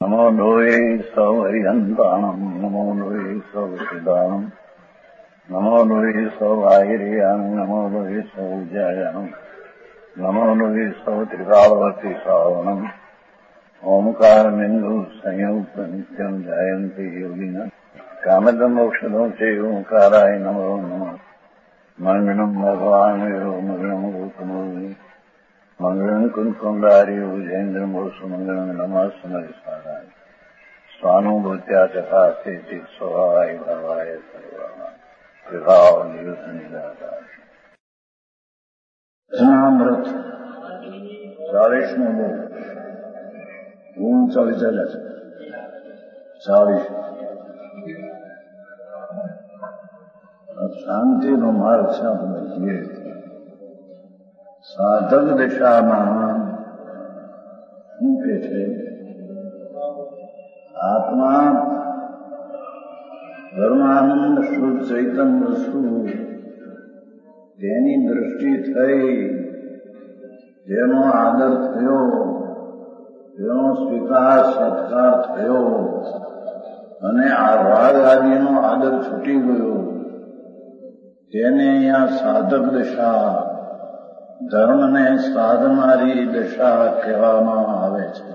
નમો લોહે સૌહરિહંતાણમ નમો લોહે સૌદાનમ નમો લોહે સૌઆયર્યામ નમો લોહે સૌજાયામ નમો લોહે સૌત્રિકાળવતી શ્રાવણમ ઓમકારમિંદુ સંયુક્ત નિત્યમ જાયંતી યોગિના કામદમ ઔષધો છે ઓંકારાય નમો નમઃ મંગળમ ભગવાન મંગળમ ગૌતમોની મંગળમ કુંકુંડારી ઉજેન્દ્રમોસુ મંગળમ નમઃ સમરિસ્વારાય સ્વાનુભૂત્યા ચકાસ્તે સ્વભાવાય ભાવાય સર્વા વિભાવ નિવૃત્ત નિરાકાર અમૃત 40મો બોલ હું 40 ચાલ્યા છે 40 શાંતિનો માર્ગ છે આપણે ધીરે સાધક દિશામાં શું કે છે આત્મા ધર્માનંદ શુદ્ધ ચૈતન્ય શું તેની દૃષ્ટિ થઈ જેનો આદર થયો તેનો સ્વીકાર સત્કાર થયો અને આ રાગ આદિનો આદર છૂટી ગયો તેને અહીંયા સાધક દશા ધર્મને સાધનારી દશા કહેવામાં આવે છે.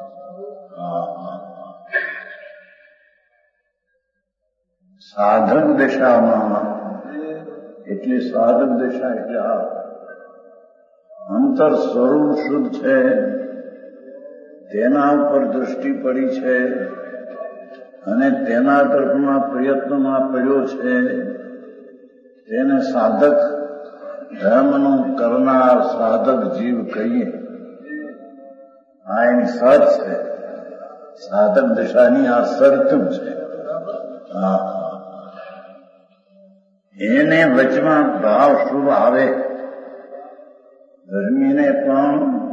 સાધક દશામાં એટલે સાધક દશા એટલે અંતર સ્વરૂપ શુદ્ધ છે તેના ઉપર દૃષ્ટિ પડી છે અને તેના તરફના પ્રયત્નમાં પડ્યો છે તેને સાધક ધર્મનું કરનાર સાધક જીવ કહીએ. આ એની શરત છે. સાધક દશાની આ શરત છે. એને વચમાં ભાવ શુભ આવે. ધર્મીને પણ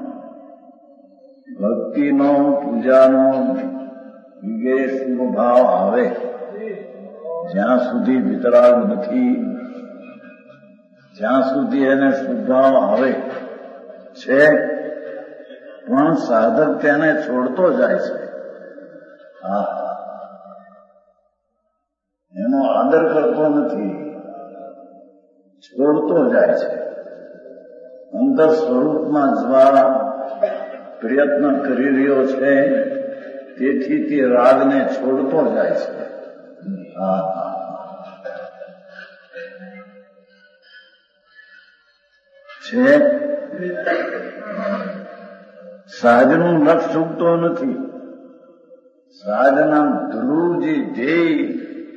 ભક્તિનો પૂજાનો વગેરે શુભ ભાવ આવે જ્યાં સુધી વિતરાગ નથી જ્યાં સુધી એને શુભાવ આવે છે પણ સાધક તેને છોડતો જાય છે. એનો આદર કરતો નથી, છોડતો જાય છે. અંતર સ્વરૂપમાં જવા પ્રયત્ન કરી રહ્યો છે તેથી તે રાગને છોડતો જાય છે. સાધનું લક્ષ ચૂકતો નથી. સાધના ધ્રુવ જે ધ્યેય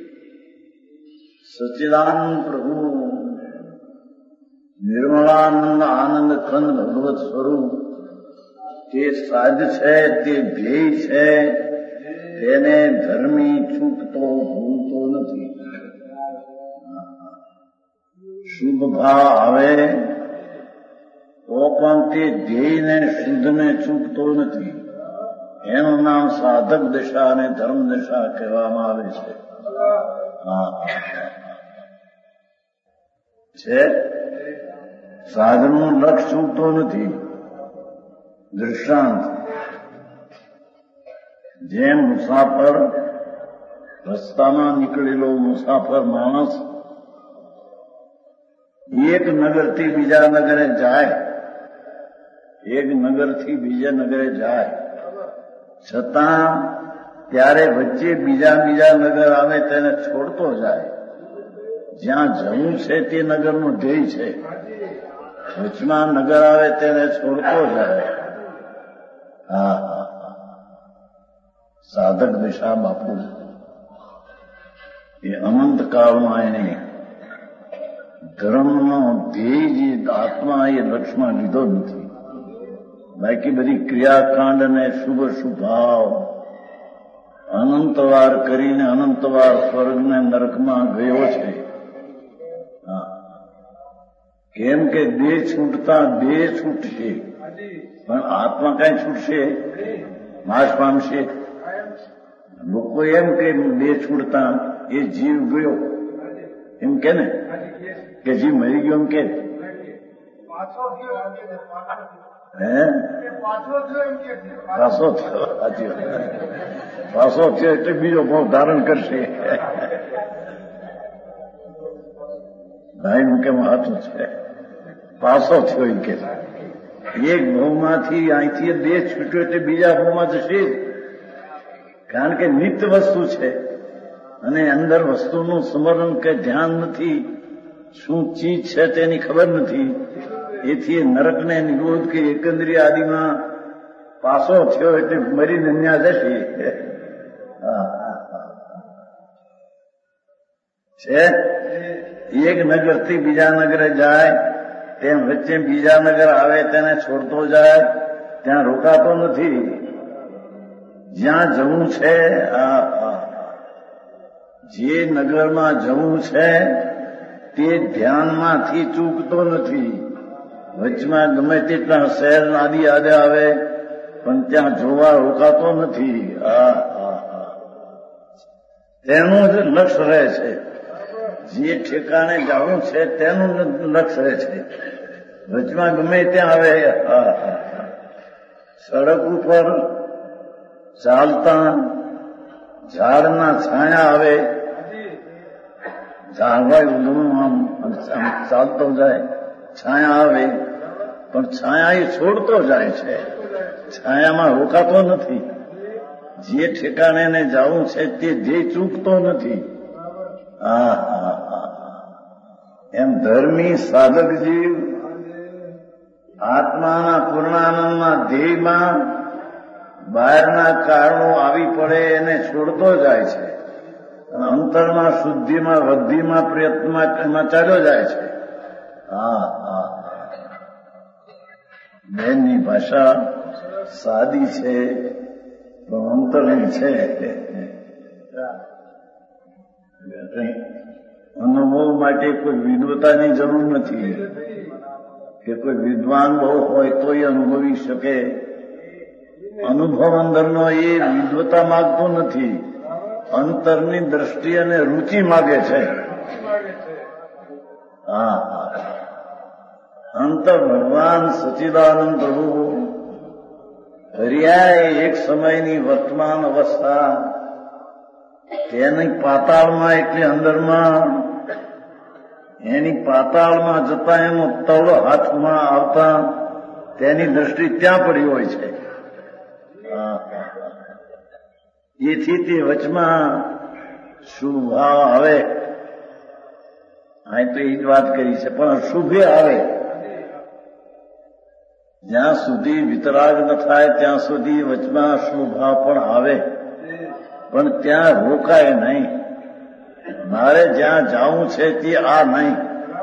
સચ્ચિદાનંદ પ્રભુ નિર્મળાનંદ આનંદ કંદ ભગવત સ્વરૂપ તે સાધ છે, તે ધ્યેય છે, તેને ધર્મી ચૂકતો ભૂલતો નથી. શુભ ભાવ આવે તો પણ તે ધ્યેયને શુદ્ધને ચૂકતો નથી. એનું નામ સાધક દશા અને ધર્મ દશા કહેવામાં આવે છે. સાધનનું લક્ષ ચૂકતો નથી. દૃષ્ટાંત જેમ મુસાફર રસ્તામાં નીકળેલો મુસાફર માણસ એક નગરથી બીજા નગરે જાય, એક નગરથી બીજા નગરે જાય છતાં ત્યારે વચ્ચે બીજા નગર આવે તેને છોડતો જાય. જ્યાં જવું છે તે નગરનું ધ્યેય છે, વચમાં નગર આવે તેને છોડતો જાય. સાધક દિશા બાપુ એ અનંત કાળમાં એને ધર્મનો ધ્યેય જે આત્મા એ લક્ષ્યમાં લીધો નથી. બાકી બધી ક્રિયાકાંડ અને શુભ શુભાવ અનંતવાર કરીને અનંતવાર સ્વર્ગને નરકમાં ગયો છે. કેમ કે દેહ છૂટતા દેહ છૂટશે પણ આત્મા કઈ છૂટશે? નાશ પામશે. લોકો એમ કે દેહ છૂટતા એ જીવ ગયો એમ કે ને, કે જીવ મરી ગયો એમ કે હે પાસો થયો, સાચી વાત. પાસો થયો એટલે બીજો ભાવ ધારણ કરશે. ભાઈનું કેમ હાથું છે, પાસો થયો એ કે એક ભાવમાંથી અહીંથી દેહ છૂટ્યો એટલે બીજા ભાવમાં જશે. કારણ કે નિત્ય વસ્તુ છે અને અંદર વસ્તુનું સ્મરણ કે ધ્યાન નથી, શું ચીજ છે તેની ખબર નથી. એથી નરકને નિરોધ કે એકંદરી આદિમાં પાસો થયો એટલે મરીને ન્યા જશે. છે એક નગરથી બીજા નગરે જાય તેમ વચ્ચે બીજા નગર આવે તેને છોડતો જાય, ત્યાં રોકાતો નથી. જ્યાં જવું છે, જે નગરમાં જવું છે તે ધ્યાનમાંથી ચૂકતો નથી. વચમાં ગમે તેટલા શહેર આદિ આદે આવે પણ ત્યાં જોવા રોકાતો નથી. તેનું જ લક્ષ્ય રહે છે. જે ઠેકાણે જવું છે તેનું લક્ષ્ય રહે છે. વચમાં ગમે ત્યાં આવે. સડક ઉપર ચાલતા ઝાડના છાયા આવે, ઝાડવાય આમ ચાલતો જાય, છાયા આવે પણ છાયા એ છોડતો જાય છે, છાયામાં રોકાતો નથી. જે ઠેકાણે ને જવું છે તે ધ્યેય ચૂકતો નથી. એમ ધર્મી સાધક જીવ આત્માના પૂર્ણાનંદના ધ્યેયમાં બહારના કારણો આવી પડે એને છોડતો જાય છે. અંતરમાં શુદ્ધિમાં વૃદ્ધિમાં પ્રયત્નમાં ચાલ્યો જાય છે. બેનની ભાષા સાદી છે પણ અંતરની છે. અનુભવ માટે કોઈ વિદ્વતાની જરૂર નથી કે કોઈ વિદ્વાન બહુ હોય તોય અનુભવી શકે. અનુભવ અંદરનો એ વિદ્વતા માગતો નથી, અંતરની દ્રષ્ટિ અને રુચિ માગે છે. અંતર ભગવાન સચ્ચિદાનંદ પ્રભુ હરિયાએ એક સમયની વર્તમાન અવસ્થા તેની પાતાળમાં એટલે અંદરમાં એની પાતાળમાં જતા એનો તળ હાથમાં આવતા તેની દ્રષ્ટિ ત્યાં પડી હોય છે. એથી તે વચમાં શુભ ભાવ આવે. અહીં તો એ જ વાત કરી છે પણ શુભે આવે. જ્યાં સુધી વિતરાગ ન થાય ત્યાં સુધી વચમાં શુભ ભાવ પણ આવે પણ ત્યાં રોકાય નહીં. મારે જ્યાં જવું છે તે આ નહીં.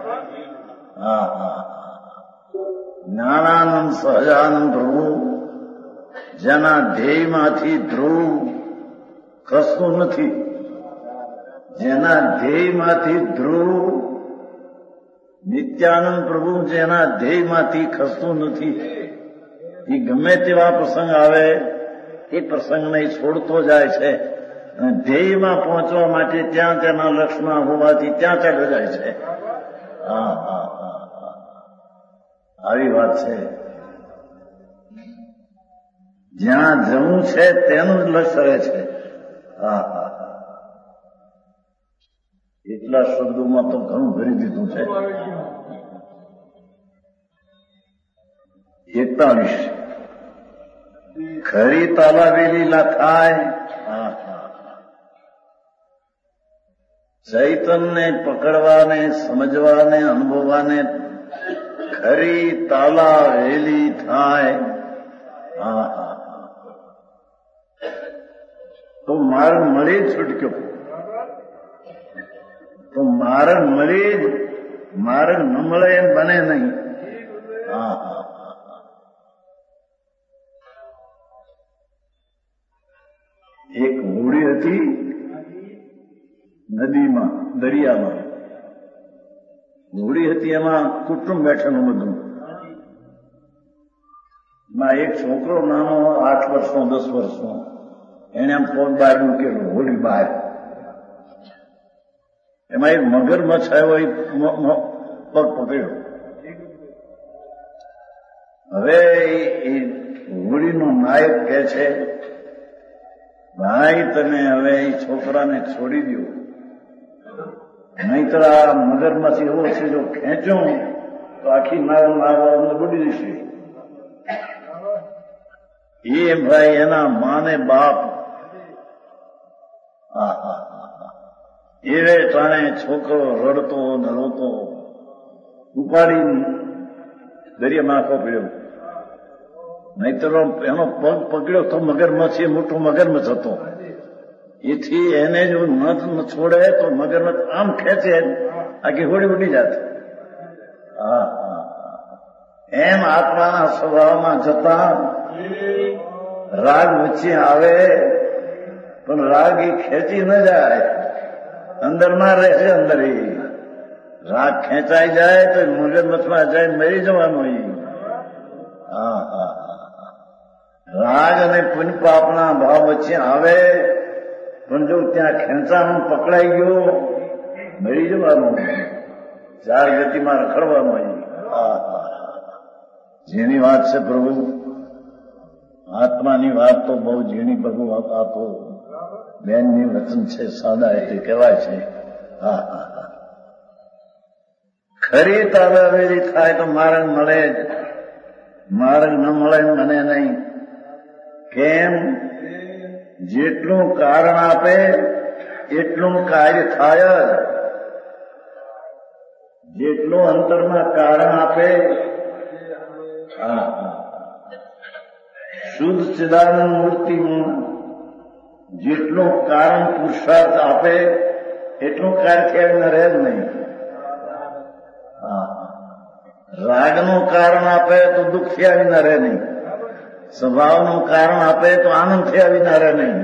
જ્ઞાનાનંદ સહજાનંદ પ્રભુ જેના ધ્યેયમાંથી ધ્રુવ ખસતું નથી, જેના ધ્યેયમાંથી ધ્રુવ નિત્યાનંદ પ્રભુ જેના ધ્યેયમાંથી ખસતું નથી. એ ગમે તેવા પ્રસંગ આવે એ પ્રસંગને છોડતો જાય છે અને ધ્યેયમાં પહોંચવા માટે ત્યાં તેના લક્ષ્યમાં હોવાથી ત્યાં ચાલ્યો જાય છે. આવી વાત છે. જ્યાં જવું છે તેનું જ લક્ષ્ય રહે છે. એટલા શબ્દોમાં તો ઘણું ભરી દીધું છે. 41 ખરી તાલાવેલી ના થાય. ચૈતનને પકડવાને સમજવાને અનુભવવાને ખરી તાલાવેલી થાય. તો માર્ગ મળી જ છૂટક્યો. તો માર્ગ મળી જ, માર્ગ ન મળે એમ બને નહીં. એક હોડી હતી નદીમાં, દરિયામાં હોડી હતી, એમાં કુટુંબ બેઠેલું બધું. એમાં એક છોકરો નાનો 8 વર્ષનો 10 વર્ષનો, એને આમ પગ બહાર મૂકેલું હોડી બહાર. એમાં એક મગરમચ્છ આવ્યો, એ પગ પકડ્યો હવે એ હોળીનો નાયક કહે છે, ભાઈ તમે હવે એ છોકરાને છોડી દો, નહીતર આ મગરમાંથી એવો છે જો ખેંચું તો આખી નાવ બુડી જશે. એ ભાઈ એના માને બાપ એવે ટાણે છોકરો રડતો ને રોતો ઉપાડી દરિયામાં નાખવો પડ્યો. નહીતર એનો પગ પકડ્યો તો મગરમચ્છ એ મોટો મગરમચ્છ હતો. એથી એને જો ન છોડે તો મગરમચ્છ આમ ખેંચે આખી હોડી ઉડી જાત. એમ આત્માના સ્વભાવમાં જતા રાગ વચ્ચે આવે પણ રાગ એ ખેંચી ન જાય, અંદરમાં રહેશે. અંદર એ રાગ ખેંચાઈ જાય તો મગરમચ્છમાં જાય મરી જવાનું. રાગ અને પુણ્ય પાપના ભાવ વચ્ચે આવે પણ જો ત્યાં ખેંચાનું પકડાઈ ગયો મરી જવાનું, ચાર ગતિમાં રખડવાનું. જેની વાત છે પ્રભુ, આત્માની વાત તો બહુ ઝીણી પ્રભુ આ તો બેનની વચન છે, સાદા એટલે કહેવાય છે. ખરી તાલાવેરી થાય તો માર્ગ મળે જ, માર્ગ ન મળે મને નહીં. કેમ? જેટલું કારણ આપે એટલું કાર્ય થાય જ. જેટલું અંતરમાં કારણ આપે, શુદ્ધ ચિદાનંદ મૂર્તિમાં જેટલું કારણ પુરુષાર્થ આપે એટલું કાર્ય થઈને રહે જ નહીં. રાગનું કારણ આપે તો દુઃખથી આવીને રહે નહીં, સ્વભાવનું કારણ આપે તો આનંદથી આવીને રહે નહીં.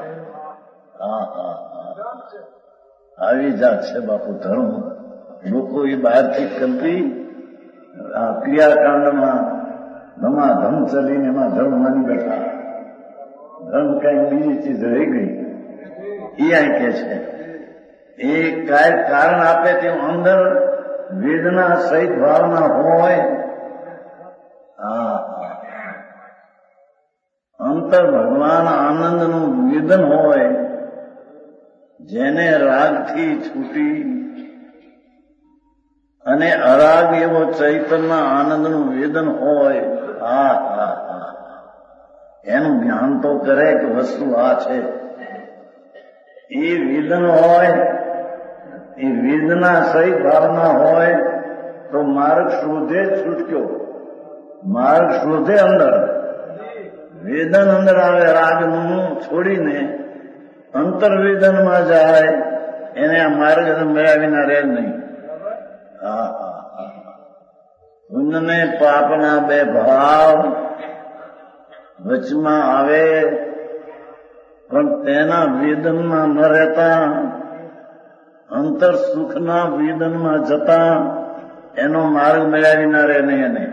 આવી જાત છે બાપુ ધર્મ. લોકો એ બહારથી કલ્પી આ ક્રિયાકાંડમાં ધમાધમ ચલીને એમાં ધર્મ માની બેઠા. ધર્મ કઈ બીજી ચીજ રહી ગઈ. એ અહીં કે છે એ કારણ આપે તેમ અંદર વેદના સહિત ભાવના હોય. અંતર ભગવાન આનંદનું વેદન હોય. જેને રાગથી છૂટી અને અરાગ એવો ચૈતન્ય આનંદનું વેદન હોય, એનું જ્ઞાન તો કરે કે વસ્તુ આ છે. એ વેદન હોય, એ વેદના સહિત ભાવના હોય તો માર્ગ શોધે છૂટક્યો. માર્ગ શોધે અંદર, વેદન અંદર આવે રાગનું છોડીને અંતર્વેદનમાં જાય, એને આ માર્ગ મળ્યા વિના રહે નહીં. પુણ્યને પાપના બે ભાવ વચમાં આવે પણ તેના વેદનમાં ન રહેતા અંતર સુખના વેદનમાં જતા એનો માર્ગ મળ્યા વિના રહે નહીં. એને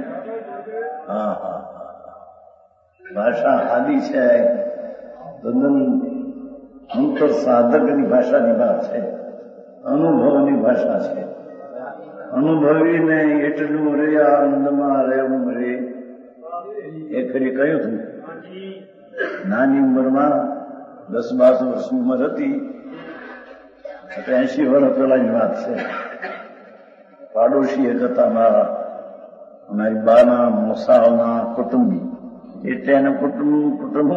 ભાષા આદિ છે, તદ્દન અંતર સાધકની ભાષાની વાત છે, અનુભવની ભાષા છે. અનુભવીને એટલું રે આનંદમાં રહેવું રે. એ ફરી કહ્યું હતું, નાની ઉંમરમાં 10-12 વર્ષની ઉંમર હતી, 80 વર્ષ પહેલાની વાત છે. પાડોશી એક હતા મારા, અમારી બાના મોસાળના કુટુંબી. એટલે એને કુટુંબ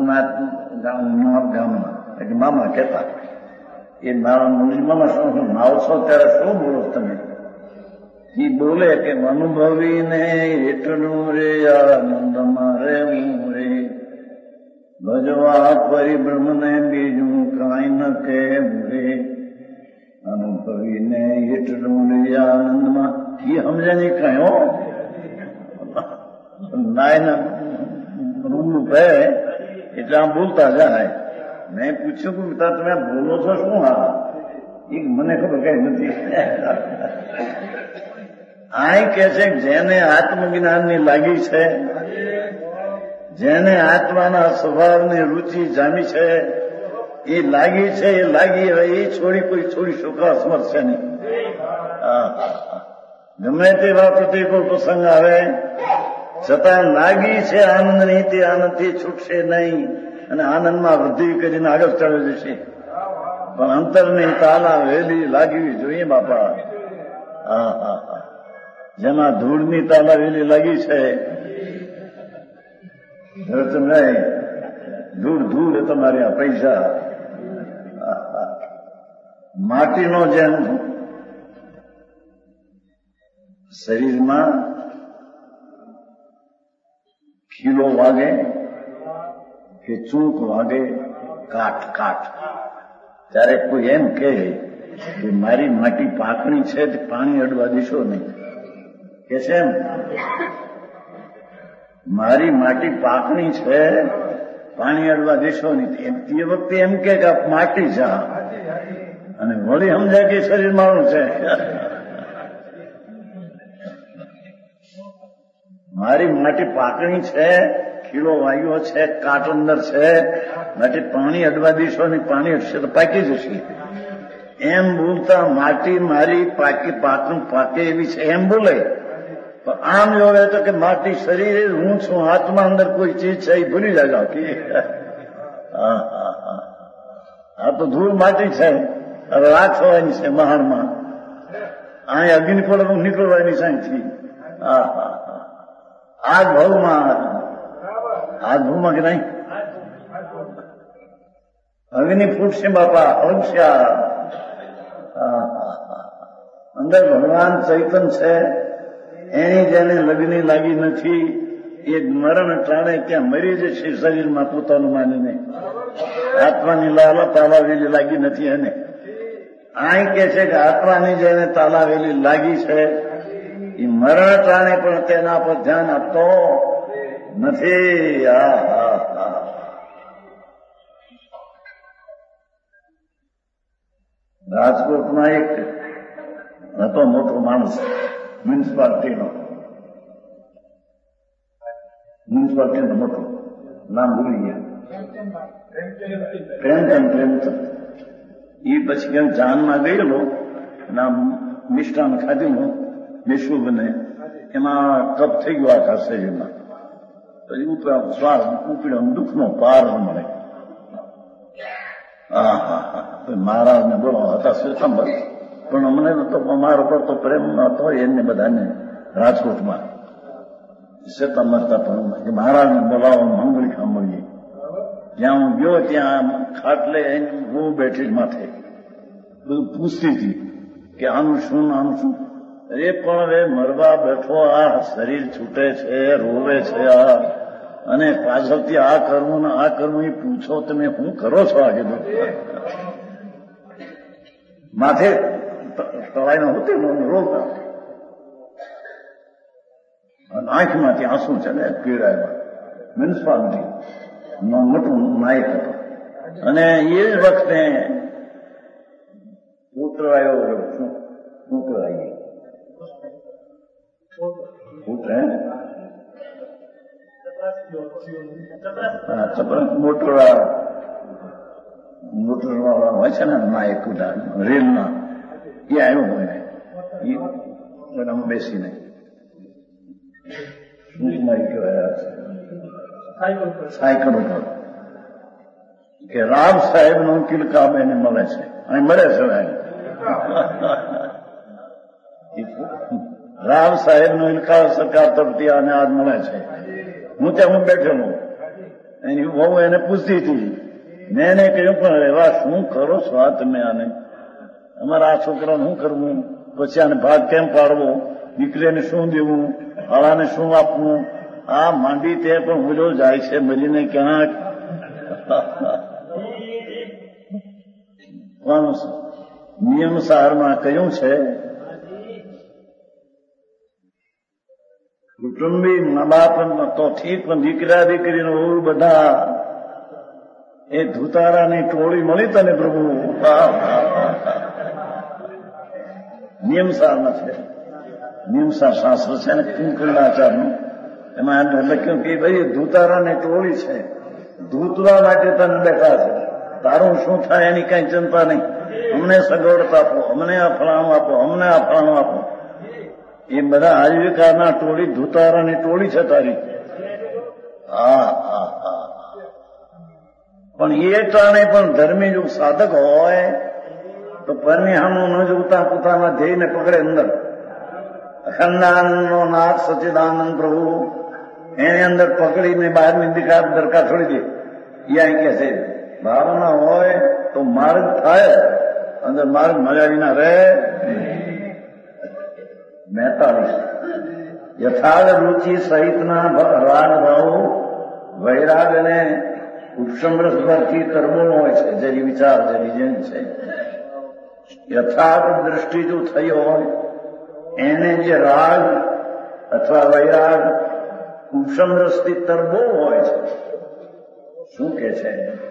ગામમાં એટલે મામા કહેતા. એ મારા મામા શું નાવ છો ત્યારે શું બોલો તમે? એ બોલે કે અનુભવીને એટલું રે આનંદમાં રહેવું રે, ભજવા પરિબ્રહ્મને બીજું કાંઈ ન કહેવું રે. અનુભવીને એટલું રે આનંદમાં, એ સમજે નહીં કયો નાયના રૂમ કહે એટલે આમ બોલતા જાય. મેં પૂછ્યું કે તમે બોલો છો શું? એ મને ખબર કઈ નથી. આ કે છે જેને આત્મજ્ઞાનની લાગી છે, જેને આત્માના સ્વભાવની રુચિ જામી છે, એ લાગી છે, એ લાગી હવે એ છોડી કોઈ છોડી શોકવા સમર્થ છે નહીં. ગમે તે વાત કોઈ પ્રસંગ આવે છતાં લાગી છે આનંદની, તે આનંદથી છૂટશે નહીં અને આનંદમાં વૃદ્ધિ કરીને આગળ ચાલે જશે. પણ અંતરની તાલા વેલી લાગવી જોઈએ બાપા. હા હા હા. જેમાં ધૂળની તાલા વેલી લાગી છે નહીં, ધૂળ એ તમારે આ પૈસા. માટીનો જેમ શરીરમાં ખીલો વાગે કે ચૂક વાગે, કાટ ત્યારે કોઈ એમ કહે કે મારી માટી પાકણી છે તે પાણી અડવા દેશો નહીં. કે છે એમ, મારી માટી પાકણી છે પાણી અડવા દેશો નહીં. તે વખતે એમ કે માટી છે અને વળી સમજાય કે શરીર મારું છે. મારી માટી પાકણી છે, ખીલો વાગ્યો છે, કાટ અંદર છે, માટે પાણી અડવા દેશો નહીં, પાણી અડશે તો પાકી જશે. એમ બોલતા માટી મારી પાકે એવી છે એમ બોલે. પણ આમ જોવે તો કે માટી શરીર હું છું, આત્મા અંદર કોઈ ચીજ છે એ ભૂલી જાય. આ તો ધૂળ માટી છે, રાખ થવાની છે મહાણમાં. અહીં અગ્નિ પડવાનું નીકળવાની સાંજથી. આ ભાવમાં કે નહીં અગ્નિ ફૂટશે બાપા, અવશ્યા. અંદર ભગવાન ચૈતન છે, એની જેને લગ્ની લાગી નથી એ મરણ ટાણે ક્યાં મરી જશે શરીરમાં પોતાનું માનીને. આત્માની તાલાવેલી લાગી નથી એને. અહીં કે છે કે આત્માની જેને તાલાવેલી લાગી છે એ મરણ ટાણે પણ તેના પર ધ્યાન આપતો નથી. રાજકોટમાં એક હતો મોટો માણસ, મ્યુનિસિપાલિટીનો મોટો, નામ ભૂલી ગયા, પ્રેમચંદ. એ પછી ક્યાંક જાનમાં ગયેલો ના મિષ્ટાન ખાધેલું વિશ્વને, એમાં કપ થઈ ગયો આખા શરીરમાં. પછી શ્વાસ ઉપડ્યો, દુઃખનો પાર મળે. મહારાજને બોલો હતા શ્વેતાંબર, પણ અમને તો અમારા પર તો પ્રેમ હતો એને બધાને રાજકોટમાં શ્વેતાંબરતા પણ મહારાજને બોલાવો, મંગળી સાંભળીએ. જ્યાં હું ગયો ત્યાં ખાટલે હું બેઠી માથે બધું પૂછતી હતી કે આનું શું. એ પણ હવે મરવા બેઠો, આ શરીર છૂટે છે, રોવે છે આ, અને પાછળથી આ કરવું ને આ કરવું એ પૂછો તમે શું કરો છો આગળ. માથે તળાઈનો હોતી રોગ, આંખમાંથી આંસુ ચડે પીડાય. મ્યુનિસિપાલિટી મોટું નાયક હતો. અને એ વખતે પુત્ર આવ્યો, પુત્ર આવી મોટર વાળા હોય છે ને નાયક રેલના, એ આવ્યો હોય એ બેસીને સાયકલ ઉપર કે રામ સાહેબ નો કિલકાબ એને મળે છે, અહીં મળે છે. રામ સાહેબ નો ઇલકા સરકાર તરફથી આને આજ મળે છે. હું ત્યાં બેઠેલો, એની વહુ એને પૂછતી હતી. મેં એને કહ્યું પણ એવા શું કરો છો આ તમે, આને અમારા આ છોકરાને શું કરવું, પછી આને ભાગ કેમ પાડવો, દીકરીને શું દેવું, હાળાને શું આપવું, આ માંડી તે પણ ભૂલો જાય છે મરીને ક્યાંક. નિયમ સારમાં કહ્યું છે કુટુંબી મા બાપ તો ઠીક, પણ દીકરા દીકરીનો બધા એ ધુતારાની ટોળી મળી તને પ્રભુ. નિયમસારમાં છે, નિયમસાર શાસ્ત્ર છે ને કુંકુંડાચારનું, એમાં લખ્યું કે ભાઈ ધુતારાની ટોળી છે, ધૂતવા માટે તને બેઠા છે, તારું શું થાય એની કઈ ચિંતા નહીં, અમને સગવડતા આપો, અમને આ ફળાણું આપો, અમને આ ફળાણું આપો. એ બધા આજીવિકાના ટોળી ધુતારાની ટોળી છે તારી. હા હા હા. પણ એ ટાણે પણ ધર્મી જો સાધક હોય તો પરનિહામનું ન જોતા પોતાના ધ્યેયને પકડે અંદર. અખંડાનંદનો નાથ સચિદાનંદ પ્રભુ એની અંદર પકડીને બહારની દરકાર છોડી દે. એ અહીં કે છે ભાવના હોય તો માર્ગ થાય, અંદર માર્ગ મળ્યા વિના રહે. 42 યથાર્થ રુચિ સહિતના રાગ ભાવો વૈરાગ અને ઉપસમરસ પરથી તરબોળ હોય છે. જેની વિચાર જેની જેમ છે યથાર્થ દ્રષ્ટિ જો થઈ હોય એને જે રાગ અથવા વૈરાગ ઉપસમરસથી તરબોળ હોય છે. શું કે છે?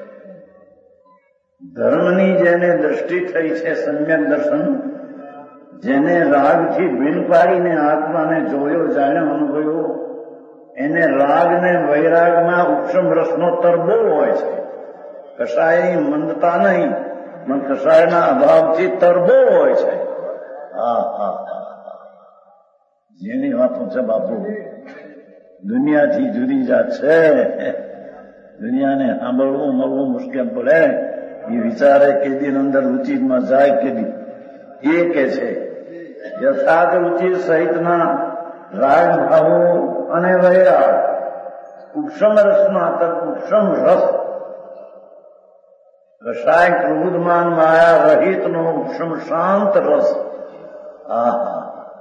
ધર્મની જેને દ્રષ્ટિ થઈ છે સમ્યક દર્શન, જેને રાગથી ભીન પાડીને આત્માને જોયો જાણ્યો અનુભવ્યો, એને રાગ ને વૈરાગમાં ઉપસમ રસનો તરબોળ હોય છે. કશાયની મંદતા નહીં પણ કશાયના અભાવથી તરબોળ હોય છે. હા હા હા. જેની વાતો છે બાપુ દુનિયાથી જુદી જાત છે. દુનિયાને સાંભળવું મળવું મુશ્કેલ પડે. એ વિચારે કેદી અંદર રુચિમાં જાય કેદી. એ કે છે યથાર્થ રુચિ સહિતના રાગ ભાવો અને વૈરાગ ઉપસમ રસમાં ઉપસમ રસ કશાય ક્રોધમાન માયા રહિતનો ઉપસમ શાંત રસ. આહા.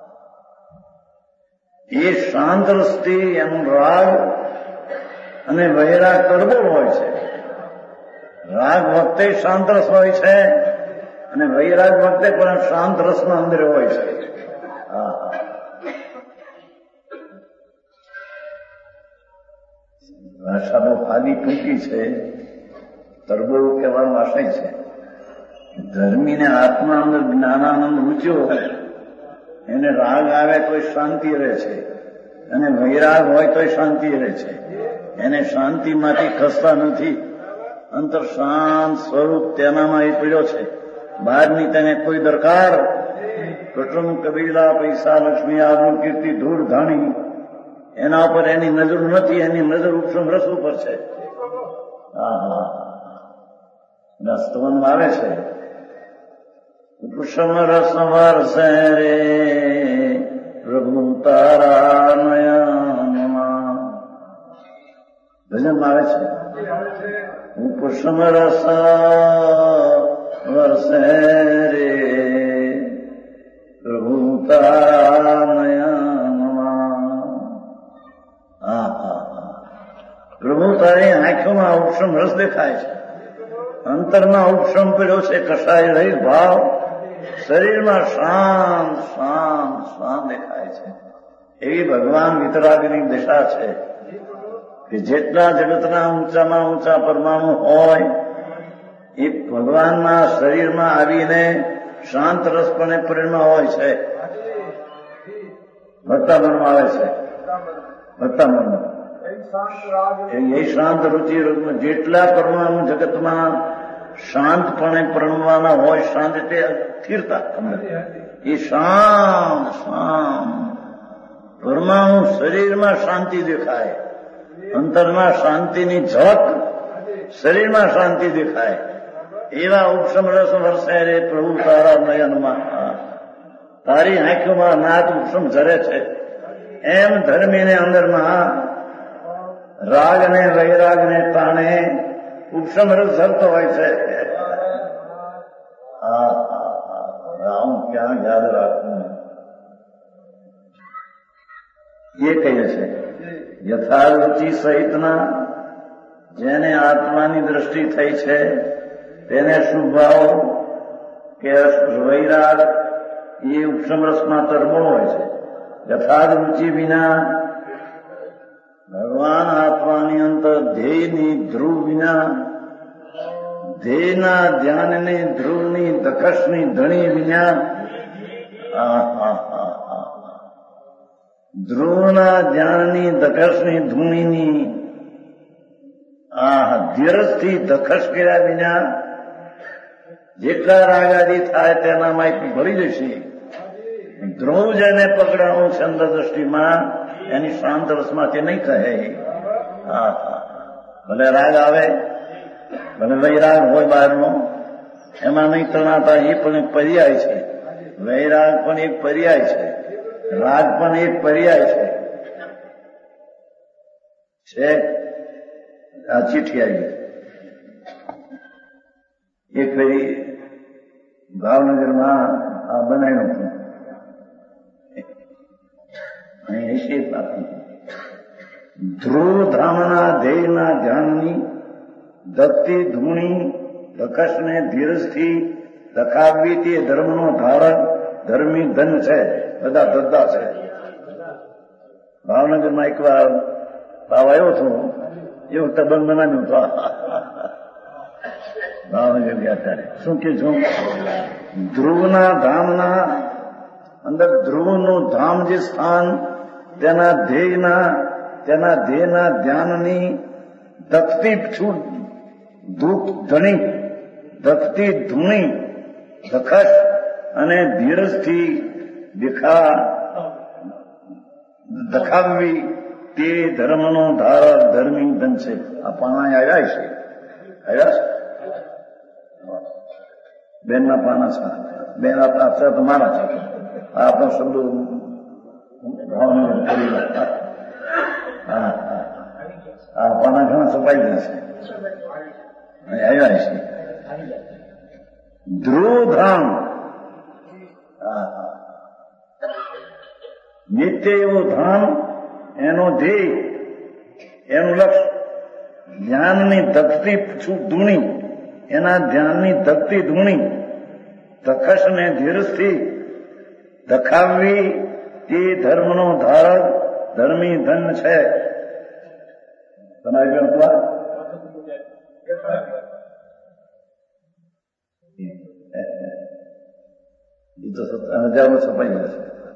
એ શાંત રસથી એનું રાગ અને વૈરાગ તરબોળ હોય છે. રાગ વખતે શાંત રસ હોય છે અને વૈરાગ વખતે પણ શાંત રસના અંદર હોય છે. ભાષા બહુ ખાલી ટૂંકી છે. તરબોળ કહેવાનો આશય છે ધર્મીને આત્મા અંદર જ્ઞાનાનંદ રૂચ્યો એને રાગ આવે તોય શાંતિ રહે છે અને વૈરાગ હોય તોય શાંતિ રહે છે. એને શાંતિમાંથી ખસતા નથી. અંતર શાંત સ્વરૂપ તેનામાં એ પડ્યો છે. બહારની તેને કોઈ દરકાર કુટુંબ કબીલા પૈસા લક્ષ્મી આબરૂ કીર્તિ ધૂળ ધાણી એના ઉપર એની નજર નથી. એની નજર ઉપસમ રસ ઉપર છે. સ્તવનમાં આવે છે ઉપસમ રસ વરસે રે પ્રભુ તારા નયનમાં. ભજનમાં આવે છે ઉપસમ રસ વરસે રે પ્રભુ તારા નયનમાં. પ્રભુ તારી આંખોમાં ઉપસમ રસ દેખાય છે. અંતરમાં ઉપસમ પડ્યો છે કશાય રહિત ભાવ. શરીરમાં શાંત શાંત શાંત દેખાય છે. એવી ભગવાન વિતરાગની દિશા છે કે જેટલા જગતના ઊંચામાં ઊંચા પરમાણુ હોય એ ભગવાનના શરીરમાં આવીને શાંત રસપણે પરિણમાં હોય છે. ભક્તામનમાં આવે છે. ભક્તામનમાં એ શાંત રુચિ જેટલા પરમાણુ જગતમાં શાંતપણે પરણવાના હોય. શાંત એટલે સ્થિરતા. એ શાંત શાંત પરમાણુ શરીરમાં શાંતિ દેખાય. અંતરમાં શાંતિની ઝક, શરીરમાં શાંતિ દેખાય. એવા ઉપસમ રસ વરસે રે પ્રભુ તારા નયનમાં. તારી આંખોમાં નાથ ઉપસમ ઝરે છે. એમ ધર્મીને અંદરમાં રાગ ને વૈરાગ ને તાણે ઉપસમ રસ ઝરતો હોય છે. હું ક્યાં યાદ રાખું. એ કહીએ છે યથારુચિ સહિતના જેને આત્માની દ્રષ્ટિ થઈ છે તેને શુભાવ કે વૈરાગ એ ઉપસમ રસમાં તરબોળ હોય છે. યથાર્થ રુચિ વિના ભગવાન આત્માની અંતર ધ્યેયની ધ્રુવ વિના, ધ્યેયના ધ્યાનની ધ્રુવની દખશની ધણી વિના, ધ્રુવના ધ્યાનની દખશની ધૂણીની ધીરજથી દખશ કર્યા વિના જેટલા રાગાદી થાય તેનામાં ભરી જશે. ધ્રુવ જેને પકડાણું છે અંદર દ્રષ્ટિમાં એની શાંત રસમાંથી નહીં કહે. હા ભલે રાગ આવે, ભલે વૈરાગ હોય બહારનો, એમાં નહીં તણાતા, એ પણ એક પર્યાય છે. વૈરાગ પણ એક પર્યાય છે, રાગ પણ એક પર્યાય છે. આ ચીઠી આવી એક ફેરી ભાવનગરમાં આ બનાવ્યું હતું. અહીં એસી ધ્રુવ ધામના ધ્યેયના ધ્યાનની ધકતી ધૂણી ધકશને ધીરજથી દખાવવી તે ધર્મનો ધારક ધર્મી ધન છે. બધા ધદ્ધા છે. ભાવનગરમાં એક વાર ભાવ આવ્યો હતો, એવું તબંગ બનાવ્યું હતું. ભાવનગર ગયા ત્યારે શું કે છું, ધ્રુવના ધામના અંદર ધ્રુવનું ધામ જે સ્થાન, તેના ધ્યેયના ધ્યાનની ધકતી ધૂણી ધકતી ધૂણી ધખશ અને ધીરજથી દખાવવી તે ધર્મનો ધારક ધર્મી ધન છે. આ પાના આવ્યા છે, આવ્યા છે બેનના પાના છે. બેન આપણા તમારા છે. આપણો શબ્દો ભાવનગર કરી આ પાના ઘણા છપાઈ ગયા છે, આવ્યા છે. ધ્રુવધામ નિત્ય એવું ધામ, એનો ધ્યેય, એનું લક્ષ્ય, ધ્યાનની ધકતી ધૂણી, એના ધ્યાનની ધકતી ધૂણી ધકશને ધીરજથી દખાવવી તે ધર્મનો ધારક ધર્મી ધન છે. તમારી ગણતવા એ તો 17,000 છપાઈ જશે.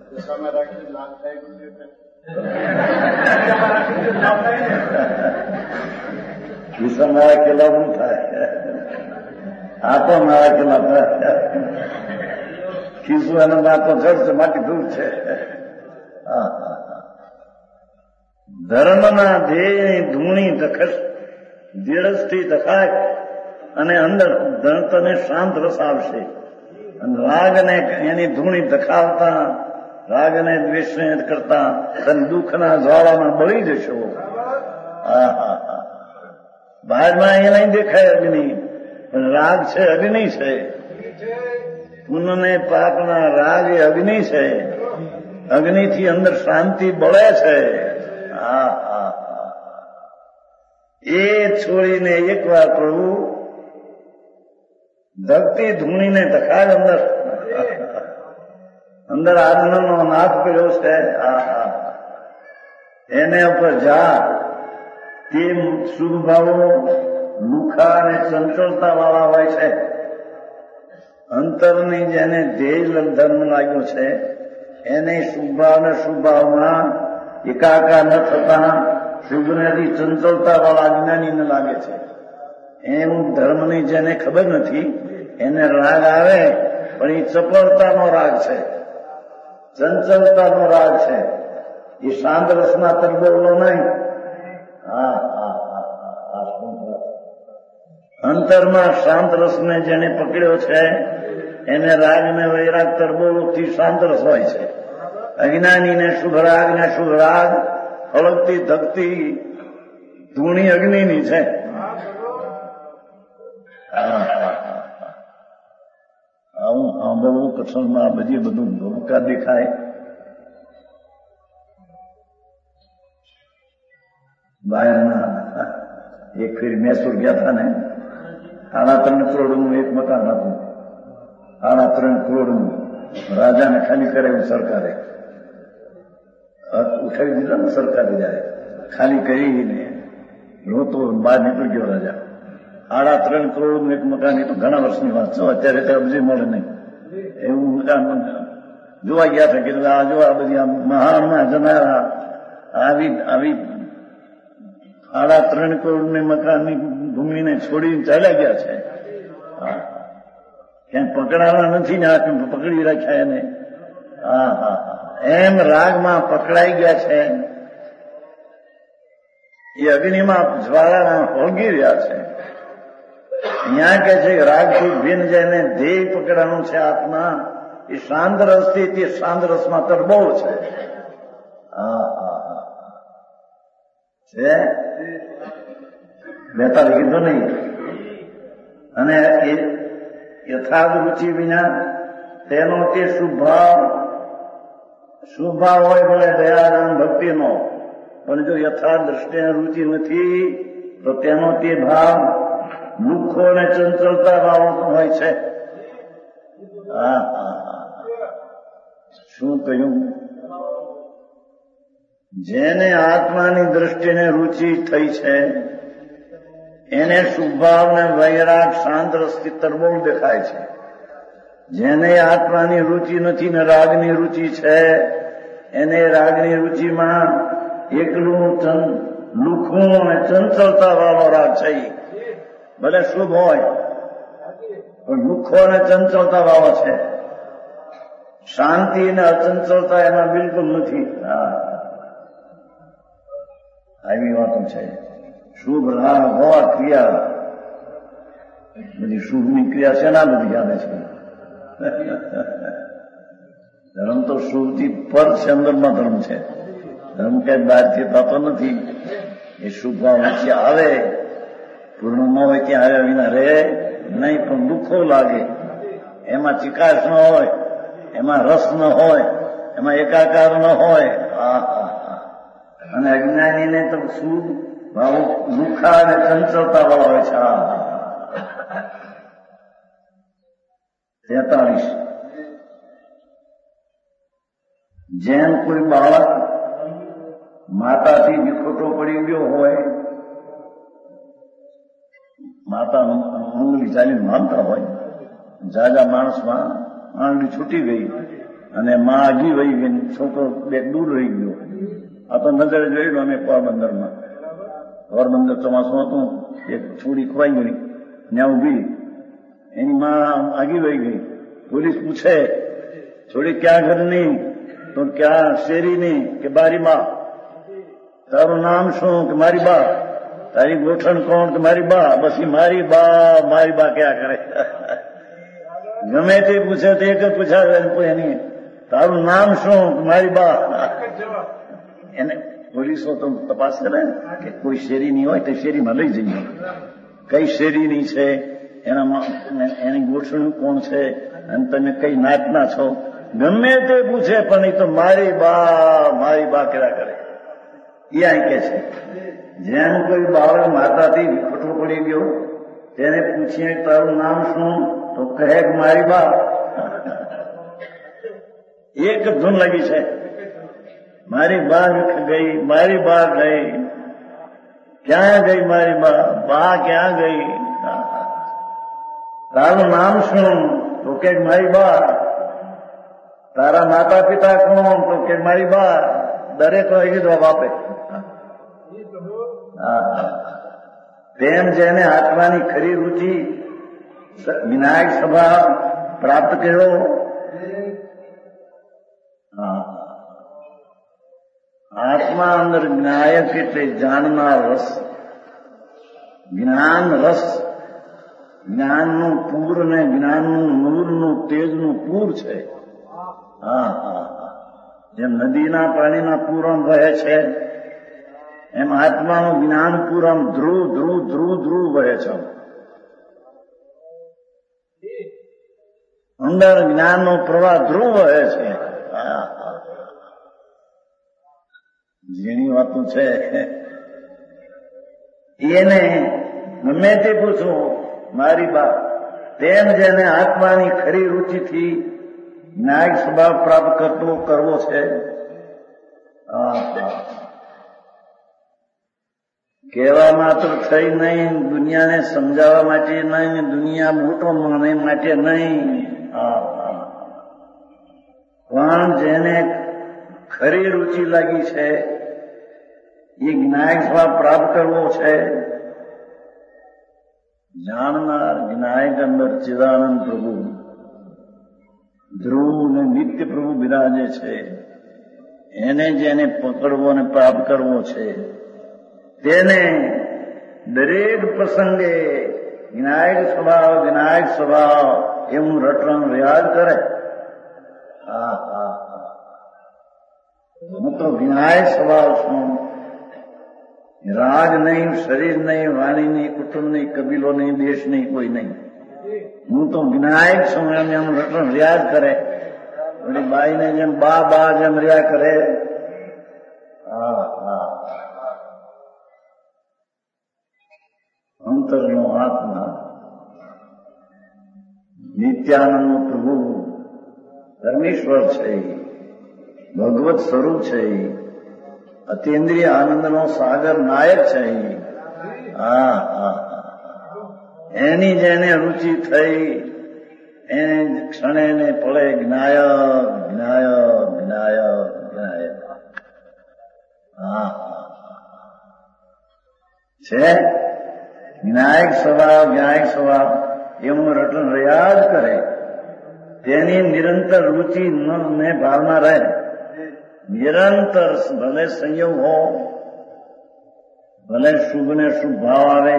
કિસ્સા મારા કેલા શું થાય? આ તો મારા કેલા થાય. ખીસું અને માતો જડ છે, માટી દૂર છે. ધર્મના ધ્યેયની ધૂણી દખશ ધીરજથી દખાય અને અંદર તને શાંત રસ આવશે. અને રાગને એની ધૂણી દખાવતા, રાગને દ્વેષને કરતા તને દુઃખના જ્વાળામાં બળી જશો. બહારમાં એ નહીં દેખાય અગ્નિ, પણ રાગ છે, અગ્નિ છે. પુનઃને પાપના રાગ એ અગ્નિ છે. અગ્નિથી અંદર શાંતિ બળે છે. એ છોડીને એકવાર પ્રભુ ધકતી ધૂણીને ધખાય અંદર આજ્ઞાનો નાથ કર્યો છે. એને ઉપર જા. તે શુભ ભાવો લુખા અને ચંચળતા વાળા હોય છે. અંતરની જેને ધ્યેય ધર્મ લાગ્યો છે એને શુભાવ ને શુભાવમાં એકાકાર ન થતા શુભનેથી ચંચળતા વાળા અજ્ઞાનીને લાગે છે. એમ ધર્મની જેને ખબર નથી એને રાગ આવે, પણ એ ચપળતાનો રાગ છે, ચંચળતાનો રાગ છે. એ શાંત રસના તરબોળો નહીં. અંતરમાં શાંત રસને જેને પકડ્યો છે એને રાગ ને વૈરાગ તરબોળથી શાંત રસ હોય છે. અજ્ઞાનીને શુભ રાગ હળકતી ધકતી ધૂણી અગ્નિની છે. આવું સાંભળવું કથનમાં બધી બધું ધોકા દેખાય. બહારના એક ફેરી મૈસૂર ગયા હતા ને, 3.5 કરોડનું એક મકાન હતું. 3.5 કરોડનું રાજાને ખાલી કરાવ્યું સરકારે. ઉઠાવી દીધા ને સરકારે, જાય ખાલી કરીને રોતો બહાર નીકળી ગયો રાજા. 3.5 કરોડનું એક મકાન. એ તો ઘણા વર્ષની વાત છે, અત્યારે તો અબજી મળે નહીં એવું મકાન જોવા ગયા હતા. કે આ જો આ બધી મહાન જનારા આવી 3.5 કરોડની મકાનની ભૂમિને છોડીને ચાલ્યા ગયા છે. ક્યાંય પકડાવા નથી ને, પકડી રાખ્યા એને. હા હા એમ રાગમાં પકડાઈ ગયા છે, એ અગ્નિમાં જ્વાળામાં હોલગી રહ્યા છે. અહીંયા કે છે રાગથી ભિન્ન જઈને ધ્યેય પકડવાનું છે આત્મા, એ શાંત રસથી તે શાંત રસમાં તરબોળ છે. હા હા હા છે બેતાલ કીધું નહીં. અને એ યથાર્થ રુચિ વિના તેનો તે શુભ ભાવ હોય ભલે દયાદાન ભક્તિનો, પણ જો યથાર્થ દ્રષ્ટિને રુચિ નથી તો તેનો તે ભાવ દુઃખો અને ચંચળતા ભાવ હોય છે. હા હા શું કહ્યું? જેને આત્માની દ્રષ્ટિને રુચિ થઈ છે એને શુભભાવ ને વૈરાગ શાંત રસથી તરબોળ દેખાય છે. જેને આત્માની રુચિ નથી ને રાગની રુચિ છે એને રાગની રુચિમાં એકલું લુખું અને ચંચળતા વાળો રાગ છે. ભલે શુભ હોય પણ લુખો અને ચંચળતા વાળો છે. શાંતિ અને અચંચળતા એમાં બિલકુલ નથી. આવી વાતો છે. શુભ રાગ હોવા ક્રિયા, બધી શુભની ક્રિયા શેના બધી યાદ છે? ધર્મ તો શુભથી પર છે, અંદરમાં ધર્મ છે. ધર્મ કઈ બહારથી થતો નથી. એ શુભ ભાવ વચ્ચે આવે, પૂર્ણ ન હોય ત્યાં આવ્યા વિના રહે નહીં, પણ દુઃખો લાગે. એમાં ચિકાશ ન હોય, એમાં રસ ન હોય, એમાં એકાકાર ન હોય. અને અજ્ઞાનીને તો શુભ ભાવ દુઃખા અને ચંચળતા વાળા હોય છે. 43 જેમ કોઈ બાળક માતાથી વિખોટો પડી ગયો હોય, માતા આંગળી ચાલીને માનતા હોય, જાજા માણસમાં આંગળી છૂટી ગઈ અને માં આગી વહી ગઈ, છોકરો બે દૂર રહી ગયો. આ તો નજરે જોયેલું અમે પોરબંદરમાં. પોરબંદર ચોમાસું હતું, એક છોડી ખવાઈ ગઈ, ત્યાં ઉભી, એની માં આગી વહી ગઈ. પોલીસ પૂછે છોડી ક્યાં ઘરની? તો ક્યાં શેરીની? કે બારી માં. તારું નામ શું? કે મારી બા. તારી ગોઠણ કોણ? કે મારી બા. બસ મારી બા ક્યાં કરે? ગમે તે પૂછે તો એક જ પૂછાવે એની, તારું નામ શું? કે મારી બા. એને પોલીસો તો તપાસ કરે કે કોઈ શેરીની હોય તો શેરીમાં લઈ જઈએ. કઈ શેરીની છે, એની ગોઠણું કોણ છે, અને તમે કઈ નાતના છો, ગમે તે પૂછે, પણ એ તો મારી બા કર્યા કરે. એ અહીં કે છે જેમ કોઈ બાળક માતાથી વિખોટો પડી ગયો, તેને પૂછીએ તારું નામ શું? તો કહે કે મારી બા. એક ધૂન લાગી છે, મારી બા ગઈ, મારી બા ગઈ. ક્યાં ગઈ મારી બા ક્યાં ગઈ? તારું નામ શું? તો કે મારી બા. તારા માતા પિતા કોણ? તો કે મારી બા. દરેક એ જવાબ આપે. તેમ જેને આત્માની ખરી રુચિ વિનાયક સભા પ્રાપ્ત કર્યો, આત્મા અંદર જ્ઞાયક એટલે જાણનાર રસ, જ્ઞાન રસ, જ્ઞાનનું પૂર ને જ્ઞાનનું નૂરનું તેજનું પૂર છે. જેમ નદીના પાણીના પૂર વહે છે, એમ આત્માનું જ્ઞાન પૂર ધ્રુવ ધ્રુવ ધ્રુવ ધ્રુવ વહે છે. અંદર જ્ઞાનનો પ્રવાહ ધ્રુવ વહે છે. ઝીણી વાતો છે. એને ગમે તે પૂછવું મારી બા. તેમ જેને આત્માની ખરી રુચિથી ન્યાય સ્વભાવ પ્રાપ્ત કરવો છે, કહેવા માત્ર થઈ નહીં, દુનિયાને સમજાવવા માટે નહીં, દુનિયા મોટો માને માટે નહીં, પણ જેને ખરી રુચિ લાગી છે એ જ્ઞાયક સ્વભાવ પ્રાપ્ત કરવો છે. જાણનાર જ્ઞાયક અંદર ચિદાનંદ પ્રભુ ધ્રુવ ને નિત્ય પ્રભુ બિરાજે છે. એને જેને પકડવો અને પ્રાપ્ત કરવો છે તેને દરેક પ્રસંગે વિનાયક સ્વભાવ એવું રટણ રિયાઝ કરે. હું તો વિનાયક સ્વભાવ છું. રાગ નહીં, શરીર નહીં, વાણી નહીં, કુટુંબ નહીં, કબીલો નહીં, દેશ નહીં, કોઈ નહીં. હું તો વિનાયક છું એમ એમ રટણ રિયાઝ કરે. ઓલી બાઈને જેમ બા જેમ રહ્યા કરે. અંતરનો આત્મા નિત્યાનંદનો પ્રભુ પરમેશ્વર છે, ભગવત સ્વરૂપ છે, અતિન્દ્રિય આનંદનો સાગર નાયક છે. એની જેને રુચિ થઈ એને ક્ષણે ને પળે જ્ઞાયક જ્ઞાયક જ્ઞાયક જ્ઞાયક છે. વિનાયક સ્વભાવ એવું રટન રિયાઝ કરે. તેની નિરંતર રુચિ ને ભાવના રહે. નિરંતર ભલે સંયોગ હો, ભલે શુભ ને શુભ ભાવ આવે,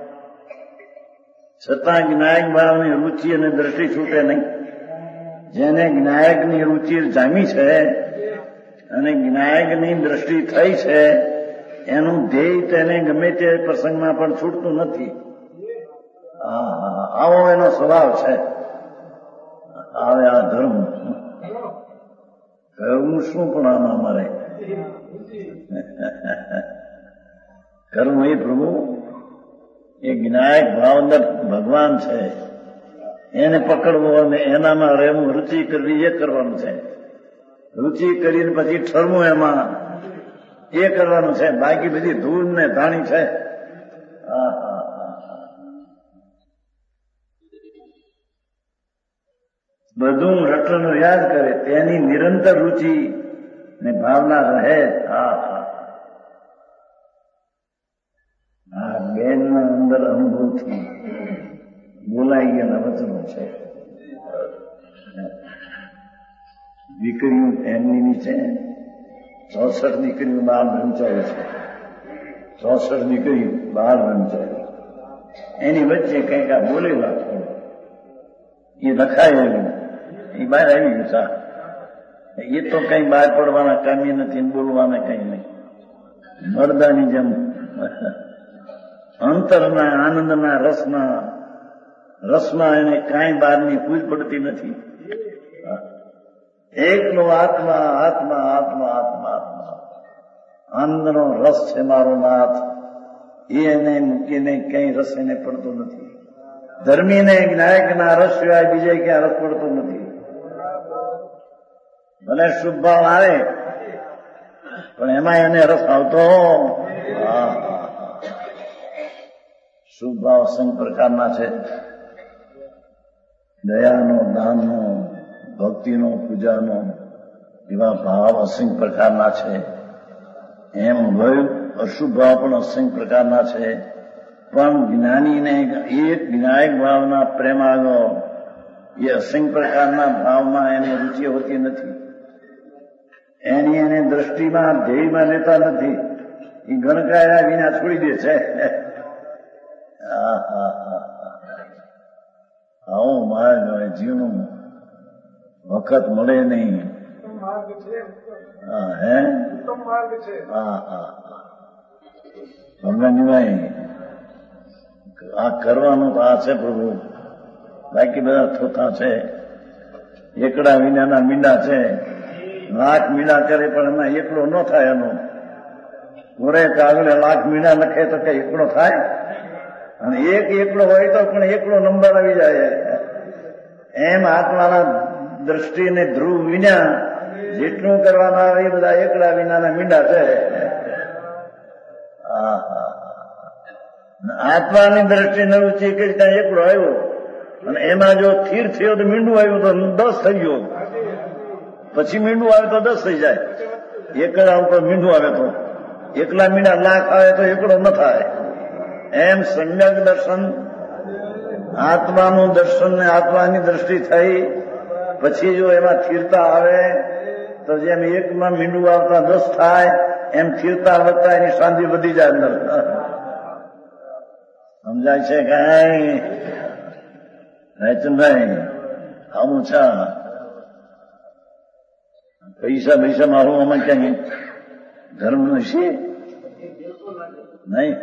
છતાં જ્ઞાયક ભાવની રુચિ અને દ્રષ્ટિ છૂટે નહીં. જેને જ્ઞાયકની રુચિ જામી છે અને જ્ઞાયકની દ્રષ્ટિ થઈ છે એનું ધ્યેય તેને ગમે તે પ્રસંગમાં પણ છૂટતું નથી. આવો એનો સ્વભાવ છે. આવે આ ધર્મ કરવું શું પણ આમાં અમારે કરવું એ પ્રભુ એ જ્ઞાયક ભાવ અંદર ભગવાન છે, એને પકડવો અને એનામાં રહેવું, રુચિ કરવી એ કરવાનું છે. રુચિ કરીને પછી ઠરવું એમાં એ કરવાનું છે. બાકી બધી ધૂળ ને ધાણી છે. બધું રટન રિયાઝ કરે. તેની નિરંતર રુચિ ને ભાવના રહે. આ બેનના અંદર અનુભવથી બોલાઈ ગયેલા વચનો છે. દીકરીઓ એમની છે 64 દીકરીઓ બહાર વંચાય છે. 64 દીકરીઓ બહાર વંચાય. એની વચ્ચે કંઈક આ બોલેલા થોડું એ લખાયેલું એ બહાર આવી ગયું. એ તો કઈ બહાર પડવાના કામી નથી, બોલવાના કઈ નહીં. મરદાની જેમ અંતરના આનંદના રસમાં એને કાંઈ બહારની પૂજ પડતી નથી. એકલો આત્મા આત્મા આત્મા આત્મા આત્મા આનંદનો રસ છે મારો નાથ. એને મૂકીને કઈ રસ એને પડતો નથી. ધર્મીને જ્ઞાયકના રસ સિવાય બીજે ક્યાં રસ પડતો નથી. ભલે શુભ ભાવ આવે પણ એમાં એને રસ આવતો. શુભ ભાવ સંગ પ્રકારના છે. દયાનો, દાનનો, ભક્તિનો, પૂજાનો એવા ભાવ અસંખ્ય પ્રકારના છે. એમ અશુભ ભાવ પણ અસંખ્ય પ્રકારના છે. પણ જ્ઞાનીને એક વિનાયક ભાવના પ્રેમ આવ્યો એ અસંખ્ય પ્રકારના ભાવમાં એની રુચિ હોતી નથી. એની એને દ્રષ્ટિમાં ધ્યેયમાં લેતા નથી. એ ગણકાર્યા વિના છોડી દે છે. આવો માર્ગ જીવનું વખત મળે નહીં. ભગવાનભાઈ આ કરવાનું તો આ છે પ્રભુ. બાકી બધા થોથા છે. એકડા વિનાના મીંડા છે. લાખ મીંડા કરે પણ એમાં એકડો ન થાય. એનો ઘોડે કાગળે લાખ મીંડા લખે તો કઈ એકડો થાય? અને એક એકડો હોય તો પણ એકડો નંબર આવી જાય. એમ આત્માના દ્રષ્ટિને ધ્રુવ વિના જેટલું કરવાના આવે એ બધા એકડા વિનાના મીંડા છે. આત્માની દ્રષ્ટિને રુચિ કરી ત્યાં એકડો આવ્યો અને એમાં જો સ્થિર થયો તો મીંડું આવ્યું તો 10 થઈ ગયો. પછી મીંડું આવે તો 10 થઈ જાય. એકડા ઉપર મીંડું આવે તો એકલા મીંડા લાખ આવે તો એકડો ન થાય. એમ સમ્યક દર્શન, આત્માનું દર્શન ને આત્માની દ્રષ્ટિ થઈ પછી જો એમાં સ્થિરતા આવે તો જેમ એકમાં મીંડું આવતા 10 થાય એમ સ્થિરતા વધતા એની શાંતિ વધી જાય અંદર. સમજાય છે કઈ રાયચંદભાઈ? આવું છે. પૈસા મારું આમાં ક્યાં ધર્મ છે નહીં.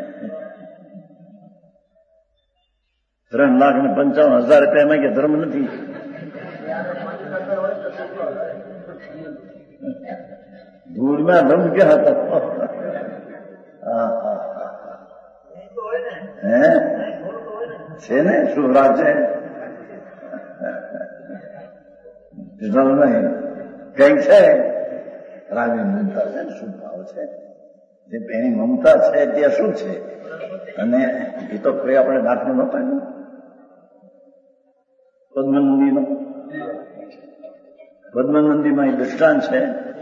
3,55,000 રૂપિયા કે ધર્મ નથી. ધૂળમાં ધર્મ ક્યાં હતો? હે છે ને શું રાજ છે નહીં કઈક છે. રાગની મમતા છે, શું ભાવ છે, જે એની મમતા છે ત્યાં શું છે? અને એ તો કોઈ આપણે દાખલો નહોતા ને પદ્મનંદીમાં એ દૃષ્ટાંત છે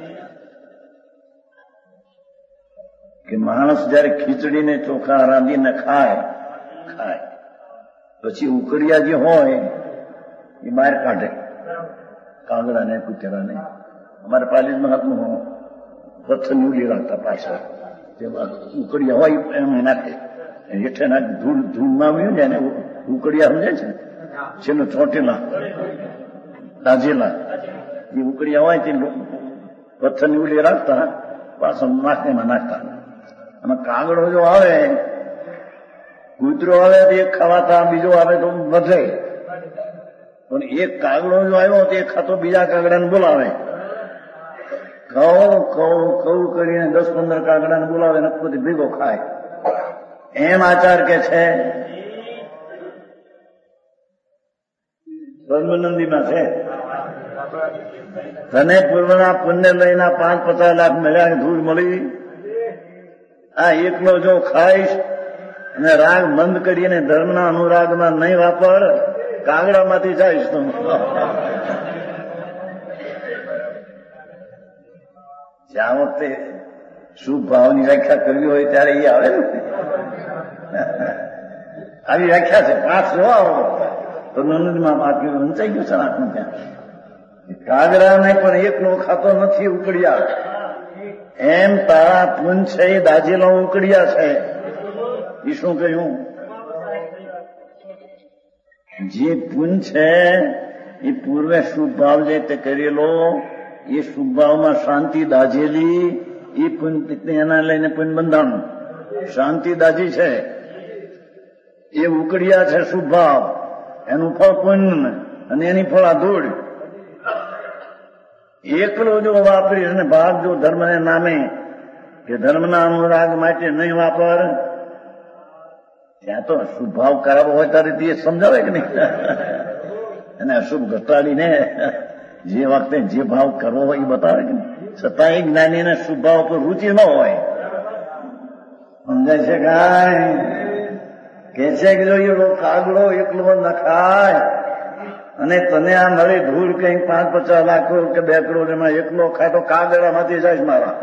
કે માણસ જયારે ખીચડીને ચોખા રાંધીને ખાય પછી ઉકળિયા જે હોય એ બહાર કાઢે, કાગડાને કૂતરાને. અમારે પાલિશમાં હતું પથ્થરની ઉલી રાખતા પાછળ જેમાં ઉકળિયા હોય એમ નાખે, હેઠે નાખે, ધૂળમાં આવ્યું જાય ને ઉકળિયા સમજાય છે છેલ્લું ચોટેલા દાજેલા એ ઉકળિયા હોય તે પથ્થરની ઉલી રાખતા પાછળ નાખીમાં નાખતા. અને કાગડો જો આવે, કૂતરો આવે તો એક ખાવાતા, બીજો આવે તો વધે. પણ એક કાગડો જો આવ્યો તો એક ખાતો બીજા કાગડાને બોલાવે, કઉ કરીને 10-15 કાગડાને બોલાવે ને પોતે ભેગો ખાય. એમ આચાર કે છે પદ્મનંદીમાં છે. તને પૂર્વના પુણ્ય લઈને 5-50 લાખ મળ્યા, ધૂળ મળી. આ એકલો જો ખાઈશ અને રાગ બંધ કરીને ધર્મના અનુરાગમાં નહીં વાપર, કાગડામાંથી જઈશ તું. જ્યાં વખતે શુભ ભાવની વ્યાખ્યા કરવી હોય ત્યારે એ આવે ને. આવી વ્યાખ્યા છે 5 જો આવો તો નંદમાં બાકી વંચાઈ ગયું છે આખું. ત્યાં કાગડા નહીં પણ એકલો ખાતો નથી ઉકળિયા. એમ તારા પૂંછ છે એ દાજેલો ઉકળિયા છે. એ શું કહ્યું? જે પૂંછ છે એ પૂર્વે શુભ ભાવ જે તે કરેલો એ શુભ ભાવમાં શાંતિ દાજેલી એ પુંજ એના લઈને પુંજ બંધાણું. શાંતિ દાજી છે એ ઉકળિયા છે શુભ ભાવ, એનું ફળ પુણ્ય અને એની ફળ આ ધૂળ. એકલો જો વાપરીશ ને ભાગ જો ધર્મને નામે કે ધર્મના અનુરાગ માટે નહીં વાપર, ત્યાં તો શુભ ભાવ કરાવવો હોય ત્યારે તે સમજાવે કે નહીં? અને અશુભ ઘટાડીને જે વખતે જે ભાવ કરવો હોય એ બતાવે કે નહીં? છતાં એ જ્ઞાનીને શુભ ભાવ પર રૂચિ ન હોય. સમજાય છે કાંઈ? કે છે કે જો એવો કાગડો એકલો ન ખાય અને તને આ મળે ધૂળ કંઈક 5-50 લાખ કે 2 કરોડ એમાં એકલો ખાય તો કાગડામાંથી જાય મારા.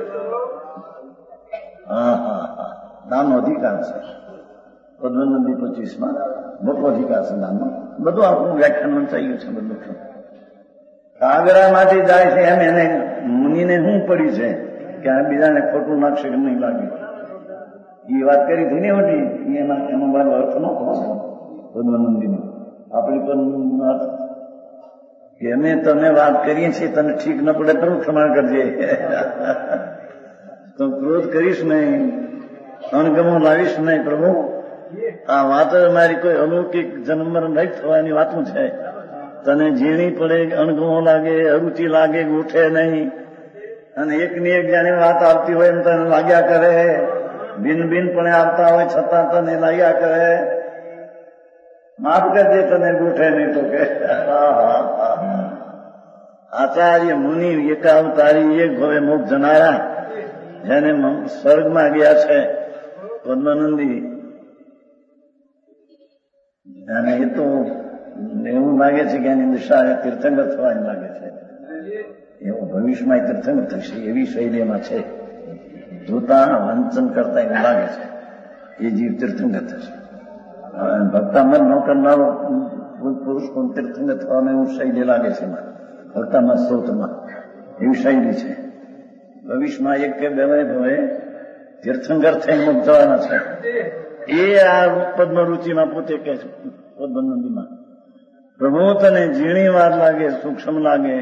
હા, નાનો અધિકાર છે પદ્મનંદી 25માં મોટો અધિકાર છે નાનો. બધું આપણું વ્યાખ્યાન વંચાયું છે બધું. કાગડામાંથી જાય છે એમ એને મુનિને શું પડી છે કે આ બીજાને ખોટું નાખશે કે નહીં લાગે? એ વાત કરી હતી ને મોટી, એનો મારો અર્થ ન થતો પદ્મનંદીનો. આપણી પણ કે અમે તને વાત કરીએ છીએ, તને ઠીક ન પડે તો ક્ષમા કરજે. તો ક્રોધ કરીશ નહીં, અણગમો લાવીશ નહીં પ્રભુ. આ વાત મારી કોઈ અલૌકિક જન્મ નહીં થવાની વાતું છે. તને ઝીણી પડે, અણગમો લાગે, અરુચિ લાગે, ઉઠે નહીં. અને એકની એક જાણે વાત આવતી હોય એમ તને લાગ્યા કરે, બિન પણ આવતા હોય છતાં તને લાગ્યા કરે. માફ કરજે, તને ગોઠે નહીં તો કે. આચાર્ય મુનિ એકાવતારી એક ભવે મોક્ષ જનારા, જેને સ્વર્ગમાં ગયા છે પદ્મનંદી. અને એ તો એવું લાગે છે કે એની દિશા તીર્થંકર થવાની લાગે છે. એવું ભવિષ્યમાં તીર્થંકર થશે એવી શૈલીમાં છે. જોતા વાંચન કરતા એવું લાગે છે એ જીવ તીર્થંકર થશે. ભક્તામત ન કરનારો પુરુષ કોણ તીર્થંકર થવાનો એવું શૈલી લાગે છે ભક્તામત સ્ત્રોતમાં એવી શૈલી છે. ભવિષ્યમાં એક કે બે ભાવે તીર્થંકર થઈને મુક્ત થવાના છે. એ આ પદ્મ રુચિમાં પોતે કે છે પદ્મનંદીમાં, પ્રભુ તને ઝીણી વાત લાગે, સૂક્ષ્મ લાગે,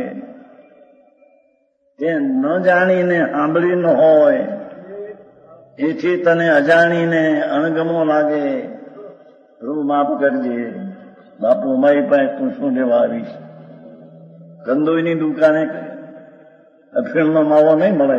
તે ન જાણીને સાંભળી ન હોય, એથી તને અજાણીને અણગમો લાગે. પ્રભુ માફ કરજે, બાપુ અમારી પાસે તું શું લેવા આવીશ? કંદોઈની દુકાને અફીણનો માવો નહીં મળે.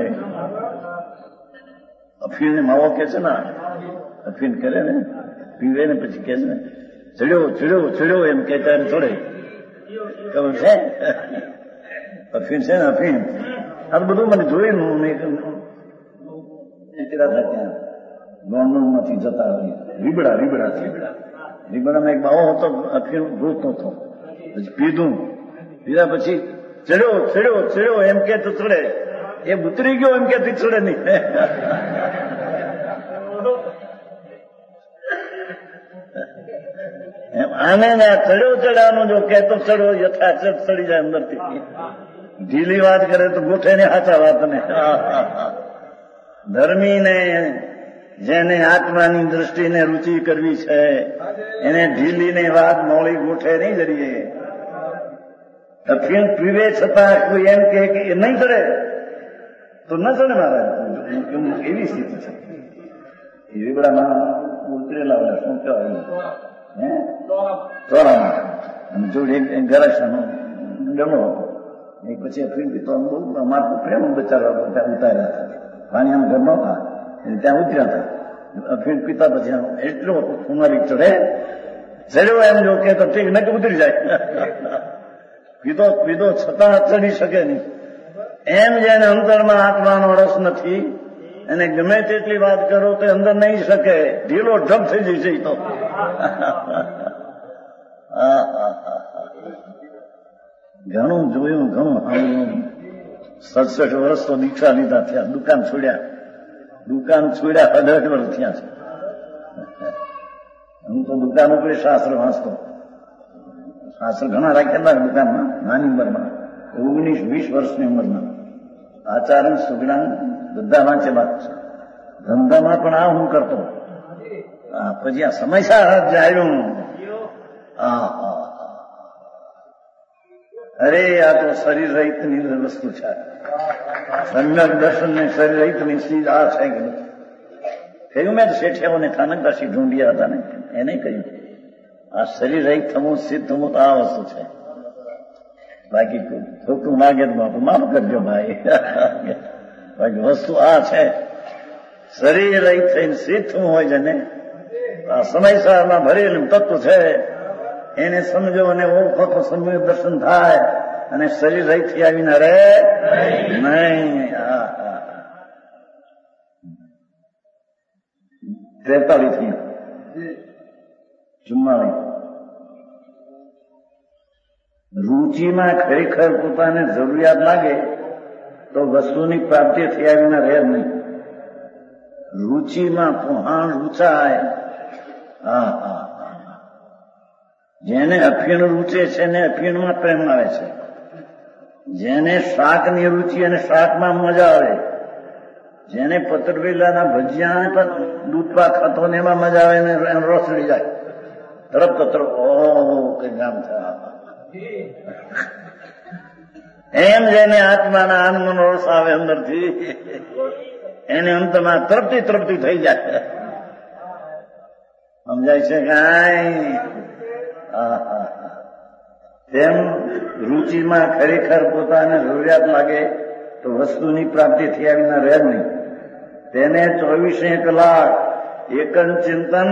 અફીણને માવો કે છે ને, અફીણ કરે ને, પીવે ને પછી કે છે ને ચડ્યો ચડ્યો ચડ્યો એમ કે ત્યારે થોડે ખબર છે. અફીણ છે ને અફીણ, આ બધું મને જોયું ત્યાં ગોંડલમાંથી જતા રીબડામાં એક બાવો હતો, અફીણ ભૂતનો હતો. પછી પીધા પછી ચડ્યો ચડ્યો ચડ્યો એમ કે તો ચડે, એ ઉતરી ગયો એમ કે ચડે નહીં. આને ચડ્યો ચડ્યાનું જો કહેતો ચડ્યો યથાચત ચડી જાય અંદરથી. ઢીલી વાત કરે તો ગોઠે ને સાચા વાતને. ધર્મીને જેને આત્માની દ્રષ્ટિને રુચિ કરવી છે એને ઢીલીને વાત મોળી ગોઠે નહીં જરીએ. અફીણ પીવે છતાં કોઈ એમ કે એ નહીં ચડે તો ન ચડે મારા, એવી સ્થિતિ છે. એ રીબડામાં ઉતરેલા શું કહેવાય ચોરામાં જોડે ગરાશાનો ડમો હતો. પછી અફીણ પીતો બહુ અમારું પ્રેમ બચાવવા ત્યાં ઉતાર્યા હતા. પાણી આમ ઘર નહોતા ત્યાં ઉતર્યા હતા. અફીણ પીતા પછી એટલો કુમારી ચડે, ચડ્યો એમ જો કે તો ઠીક નક્કી ઉતરી જાય. પીધો છતાં ચડી શકે નહીં. એમ જેને અંતરમાં આત્માનો રસ નથી એને ગમે તેટલી વાત કરો તો અંદર નહીં શકે, ઢીલો ઢબ થઈ જશે. તો ઘણું જોયું, ઘણું સાંભળ્યું. 67 વર્ષ તો દીક્ષા લીધા થયા, દુકાન છોડ્યા 18 વર્ષ થયા છે. હું તો દુકાન ઉપર શાસ્ત્ર વાંચતો, શાસ્ત્ર ઘણા રાખેલા દુકાનમાં, નાની ઉંમરમાં 19-20 વર્ષની ઉંમરમાં. આચાર્ય સુગડાન બધા વાંચેલા છે. ધંધામાં પણ આ હું કરતો. પછી આ સમયસર જાયું. અરે આ તો શરીર રહિતની વસ્તુ છે. સમ્યક દર્શન ને શરીર રહિતની ચીજ આ છે કે નથી કહ્યું. મેં શેઠિયાઓને ખાનકદાસી ઢૂંઢ્યા હતા ને એને કહ્યું આ શરીર રહિત થવું, સિદ્ધ થવું તો આ વસ્તુ છે. બાકી ખોટું લાગે તો બાપુ માફ કરજો ભાઈ. બાકી વસ્તુ આ છે. શરીર રહિત થઈને સિદ્ધ થવું હોય છે ને, આ સમયસરમાં ભરેલું તત્વ છે એને સમજો અને ઓળખો તો સમ્યક દર્શન થાય અને શરીર રહિત થી આવીને રહે નહીં. 43 44 રુચિમાં ખરેખર પોતાને જરૂરિયાત લાગે તો વસ્તુની પ્રાપ્તિ થઈ આવીને રહે નહીં. રુચિમાં પોહાણ રૂચાય. જેને અફીણ રૂચે છે ને અફીણમાં પ્રેમ આવે છે. જેને શાકની રુચિ અને શાકમાં મજા આવે, જેને પતરવેલાના ભજીયા પણ દૂધપા ખાતો ને એમાં મજા આવે ને એનો રસ લઈ જાય તરફ કઈ ગામ થયા. એમ જેને આત્માના આનંદનો રસ આવે અંદરથી એને અંતમાં તરફતી થઈ જાય. સમજાય છે કાંઈ? તેમ રુચિમાં ખરેખર પોતાને જરૂરિયાત લાગે તો વસ્તુની પ્રાપ્તિ થઈ આવીને રહે નહીં. તેને 24 કલાક એકન ચિંતન.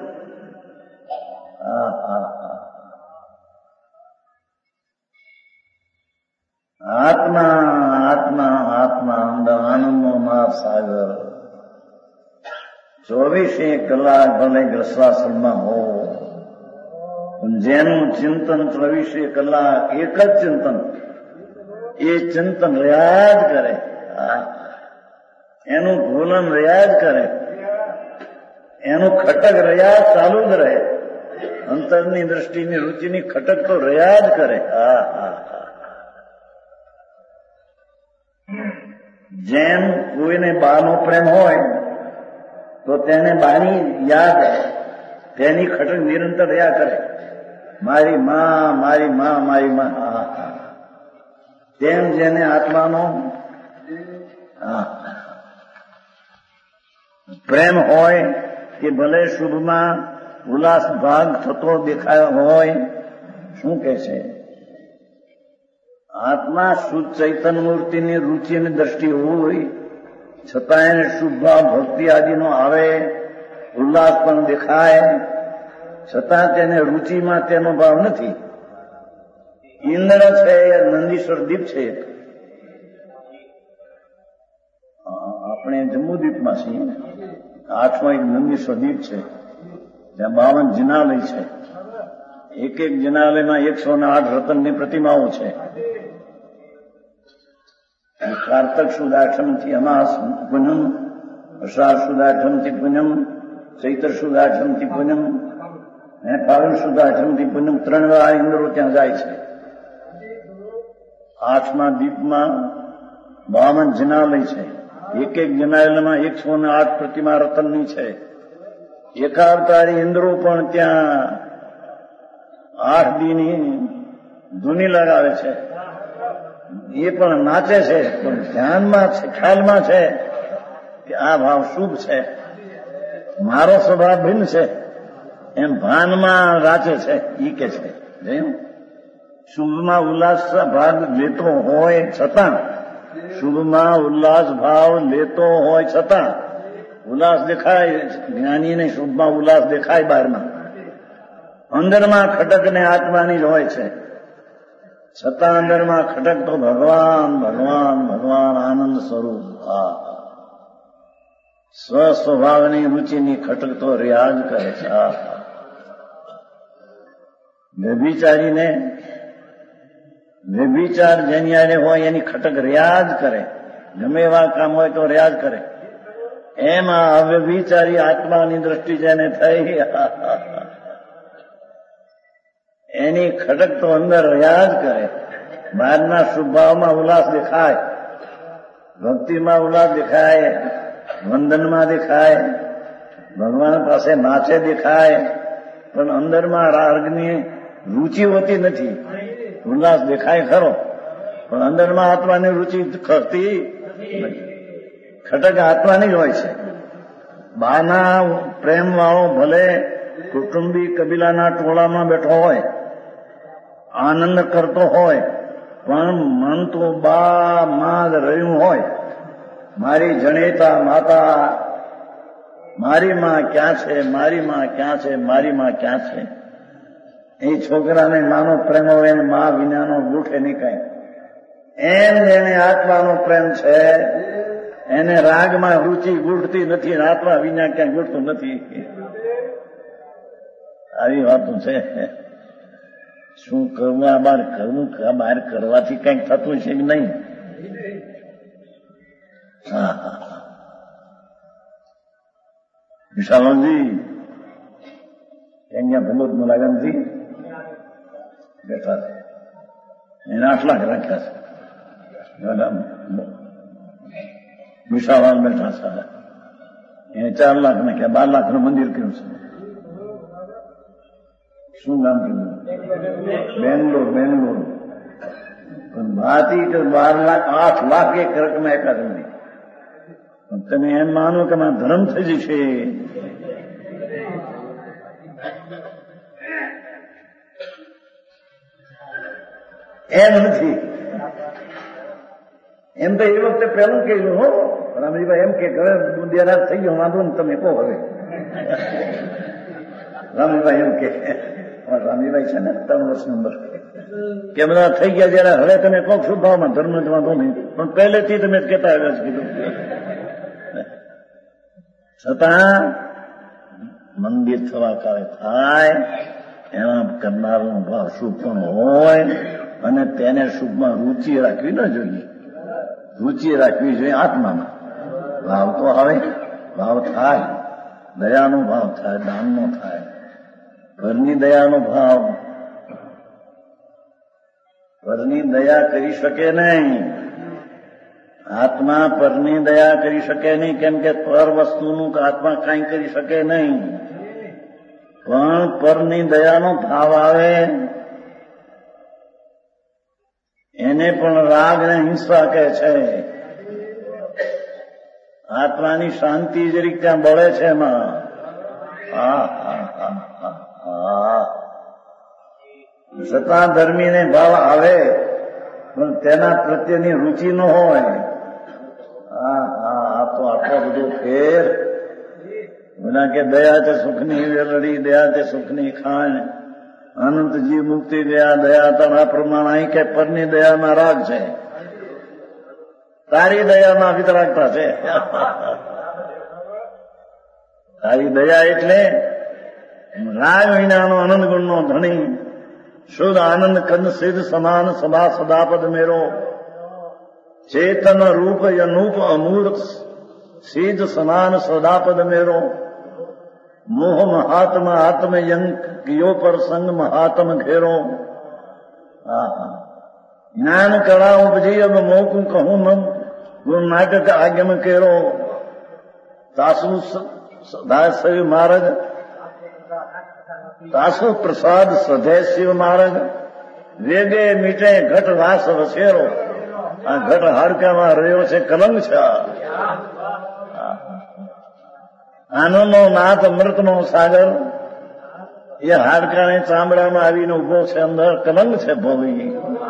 આત્મા આત્મા આત્મા આનંદનો મહાસાગર. 24 કલાક ભલે ગ્રસવાસનમાં હો, જેનું ચિંતન 24 કલાક એક જ ચિંતન, એ ચિંતન રહ્યા જ કરે, એનું ભૂલન રહ્યા જ કરે, એનું ખટક રહ્યા ચાલુ જ રહે. અંતરની દ્રષ્ટિની રુચિની ખટક તો રહ્યા જ કરે. જેમ કોઈને બાનો પ્રેમ હોય તો તેને બાની યાદ તેની ખટક નિરંતર રહ્યા કરે. મારી માં, મારી માં, મારી માં. તેમ જેને આત્માનો પ્રેમ હોય કે ભલે શુભમાં ઉલ્લાસ ભાગ થતો દેખાયો હોય, શું કે છે? આત્મા શુદ્ધ ચૈતન્ય મૂર્તિની રુચિની દ્રષ્ટિ હોય છતાં એને શુભ ભાવ ભક્તિ આદિનો આવે, ઉલ્લાસ પણ દેખાય, છતાં તેને રુચિમાં તેનો ભાવ નથી. ઇન્દ્ર છે એ નંદીશ્વર દીપ છે. આપણે જમ્મુદ્વીપમાં છીએ. 8મો એક નંદીશ્વર દીપ છે, ત્યાં 52 જિનાલય છે. એક એક જિનાલયમાં 108 રતનની પ્રતિમાઓ છે. કાર્તક સુદ આઠમથી અમાસ પૂનમ, અષાઢ સુદ આઠમથી પૂનમ, ચૈત્ર સુદ આઠમથી પૂનમ, ફાલ્ગુન સુદ આઠમથી પૂનમ 3 વાર ઇન્દ્રો ત્યાં જાય છે. 8મા દીપમાં 52 જિનાલય છે. એક એક જિનાલયમાં 108 પ્રતિમા રતનની છે. એકાવતારી ઇન્દ્રો પણ ત્યાં 8 દીની ધૂની લગાવે છે. એ પણ નાચે છે, પણ ધ્યાનમાં છે, ખ્યાલમાં છે કે આ ભાવ શુભ છે, મારો સ્વભાવ ભિન્ન છે, એમ ભાનમાં રાચે છે. ઈ કે છે શુભમાં ઉલ્લાસ ભાગ લેતો હોય છતાં, શુભમાં ઉલ્લાસ ભાવ લેતો હોય છતાં ઉલ્લાસ દેખાય. જ્ઞાનીને શુભમાં ઉલ્લાસ દેખાય બહારમાં, અંદરમાં ખટક ને આત્માની જ હોય છે. છતાં અંદરમાં ખટક તો ભગવાન ભગવાન ભગવાન આનંદ સ્વરૂપ. સ્વસ્વભાવની રુચિની ખટક તો રિયાજ કરે છે. વ્યભિચારીને વ્યભિચાર જેની હારે હોય એની ખટક રિયાજ કરે. ગમે એવા કામ હોય તો રિયાજ કરે. એમાં અવ્યભિચારી આત્માની દ્રષ્ટિ જેને થઈ, એની ખટક તો અંદર રહ્યા જ કરે. બહારના શુભભાવમાં ઉલ્લાસ દેખાય, ભક્તિમાં ઉલ્લાસ દેખાય, વંદનમાં દેખાય, ભગવાન પાસે નાચે દેખાય, પણ અંદરમાં રાગની રુચિ હોતી નથી. ઉલ્લાસ દેખાય ખરો, પણ અંદરમાં આત્માની રુચિ ખરતી નથી. ખટક આત્માની જ હોય છે. બાના પ્રેમ વાળો ભલે કુટુંબી કબીલાના ટોળામાં બેઠો હોય, આનંદ કરતો હોય, પણ મન તો બા માં રહ્યું હોય. મારી જણેતા માતા, મારી માં ક્યાં છે, મારી માં ક્યાં છે, મારી માં ક્યાં છે. એ છોકરાને માનો પ્રેમ હોય એને મા વિનાનો ગૂઠે નહીં કઈ. એમ જેને આત્માનો પ્રેમ છે એને રાગમાં રુચિ ગૂંઠતી નથી, આત્મા વિના ક્યાંય ગૂંઠતું નથી. આવી વાતો છે. શું કરવું? આ બહાર કરવું, બહાર કરવાથી કંઈક થતું છે કે નહીં? વિશાલજી અહીંયા ભગવત મુલાગમથી બેઠા છે. એને 8 લાખ રાખ્યા છે. વિશાળ બેઠા છે. એને 4 લાખ નાખ્યા, 12 લાખનું મંદિર કર્યું છે. શું નામ કીધું? બેંગ્લોર. પણ ભાતી કે 12 લાખ 8 લાખ એક રકમ આપ્યા તમને. પણ તમે એમ માનો કે મારા ધર્મ થઈ જશે. એમ નથી. એમ તો એ વખતે પહેલું કહ્યું હો રામજીભાઈ, એમ કે ઘરે દુધિયારાજ થઈ ગયો, વાંધો ને તમે કહો હવે. રામજીભાઈ એમ કે રામજીભાઈ છે ને 3 વર્ષ નંબર કે બધા થઈ ગયા જયારે હવે તમે કહો શું ભાવમાં ધર્મ જ વાંધો નહીં, પણ પહેલેથી તમે કહેતા આવ્યા છે કીધું. છતાં મંદિર થવા કાળે થાય એના કરનારનો ભાવ શુભ પણ હોય, અને તેને શુભમાં રુચિ રાખવી ન જોઈએ. રુચિ રાખવી જોઈએ આત્મામાં. ભાવ તો આવે, ભાવ થાય, દયાનો ભાવ થાય, દાનનો થાય, પરની દયાનો ભાવ, પરની દયા કરી શકે નહીં. આત્મા પરની દયા કરી શકે નહીં, કેમ કે પર વસ્તુનું આત્મા કાંઈ કરી શકે નહીં. પણ પરની દયાનો ભાવ આવે એને પણ રાગ ને હિંસા કહે છે. આત્માની શાંતિ જરીક ત્યાં બળે છે એમાં. છતાં ધર્મીને ભાવ આવે પણ તેના પ્રત્યેની રુચિ ન હોય. આ તો આટલો બધો ફેર. એના કે દયા તે સુખની વેલડી, દયા તે સુખની ખાણ, અનંતજી મુક્તિ દયા, દયા તારા પ્રમાણ. અહીં કે પરની દયામાં રાગ છે, તારી દયામાં વિતરાગતા છે. તારી દયા એટલે રાગ વિનાનો આનંદ ગુણનો ધણી, શુદ્ધ આનંદ કંદ સિદ્ધ સમાન સદા સદાપદ મેરો, ચેતન રૂપ અનૂપ અમૂર્ત સિદ્ધ સમાન સદાપદ મેરો, મોહ મહાત્મ આત્મ યંક કિયો પર સંગ મહાત્મ ઘેરો. જ્ઞાન કળા ઉપજી અબ મોકું કહું મમ ગુણ નાટક આગમ કેરો, તાસુ દાસવ માર્ગ તાસુ પ્રસાદ સધે શિવ માર્ગ, વેગે મીટે ઘટ વાસ વસેરો. આ ઘટ હાડકામાં રહ્યો છે, કલંક છે. આનંદનો નાથ અમૃતનો સાગર એ હાડકાને ચામડામાં આવીને ઉભો છે, અંદર કલંક છે ભોવી.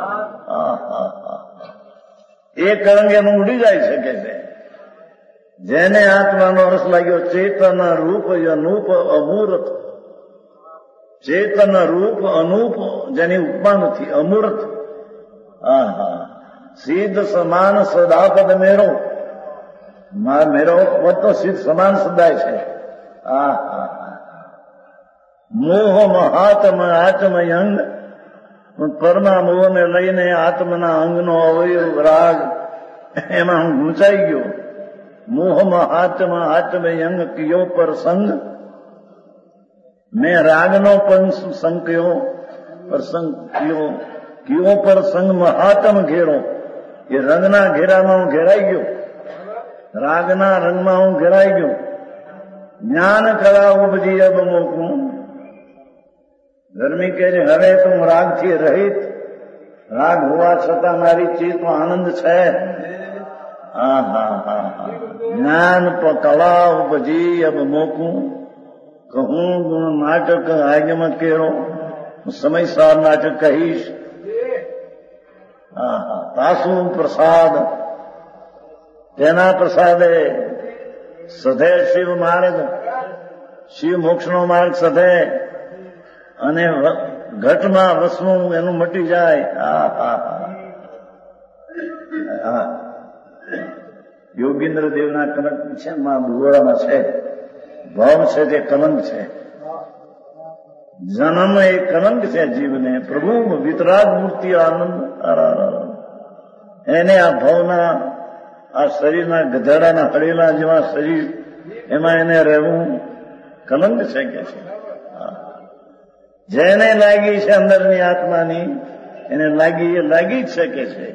એ કલંક એનું ઉડી જાય શકે છે. જેને આત્માનો રસ લાગ્યો, ચેતન રૂપ અનૂપ અમૂર્ત, ચેતન રૂપ અનૂપ જેની ઉપમા નથી, અમૂર્ત. સિદ્ધ સમાન સદાપદ મેરો, મેરો પદ તો સિદ્ધ સમાન સદાય છે. મોહ મહાત્મ આત્મ અંગ, પરમા મોહને લઈને આત્મના અંગનો અવયવ રાગ એમાં હું ગૂંચાઈ ગયો. મોહ મહાત્મ આત્મ અંગ કિયો પર સંગ, મેં રાગનો પણ સંગ કયો, પ્રસંગ કયો, કિયો પર સંગ મહાત્મ ઘેરો. એ રંગના ઘેરામાં હું ઘેરાઈ ગયો, રાગના રંગમાં હું ઘેરાઈ ગયો. જ્ઞાન કળા ઉપજી અબ મોકું, ધર્મી કહે છે હવે તું રાગથી રહિત, રાગ હોવા છતાં મારી ચિત્તમાં આનંદ છે. જ્ઞાન કળા ઉપજી અબ મોકું કહું ગુણ નાટક આગમ કેરો. સમયસાર નાટક કહીશ. તાસુ પ્રસાદ, તેના પ્રસાદે સધે શિવ માર્ગ, શિવ મોક્ષનો માર્ગ સધે, અને ઘટમાં વસવું એનું મટી જાય. યોગીન્દ્ર દેવના કલંક છે, ભૂગોળામાં છે, ભાવ છે તે કલંક છે. જન્મ એ કલંક છે જીવને, પ્રભુ વિતરાગ મૂર્તિ આનંદ. એને આ ભાવના, આ શરીરના ગધેડાના હળેલા જેવા શરીર, એમાં એને રહેવું કલંક છે કે છે. જેને લાગી છે અંદરની આત્માની, એને લાગી, એ લાગી જ શકે છે.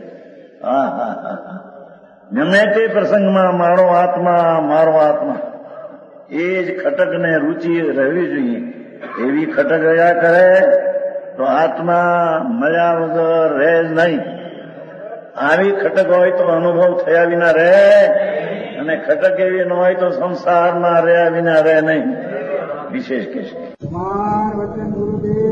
ગમે તે પ્રસંગમાં મારો આત્મા, મારો આત્મા, એ જ ખટકને રુચિ રહેવી જોઈએ. એવી ખટક રહ્યા કરે તો આત્મા મજા વગર રહે જ નહીં. આવી ખટક હોય તો અનુભવ થયા વિના રહે, અને ખટક એવી ન હોય તો સંસારમાં રહ્યા વિના રહે નહીં. વિશેષ કે છે.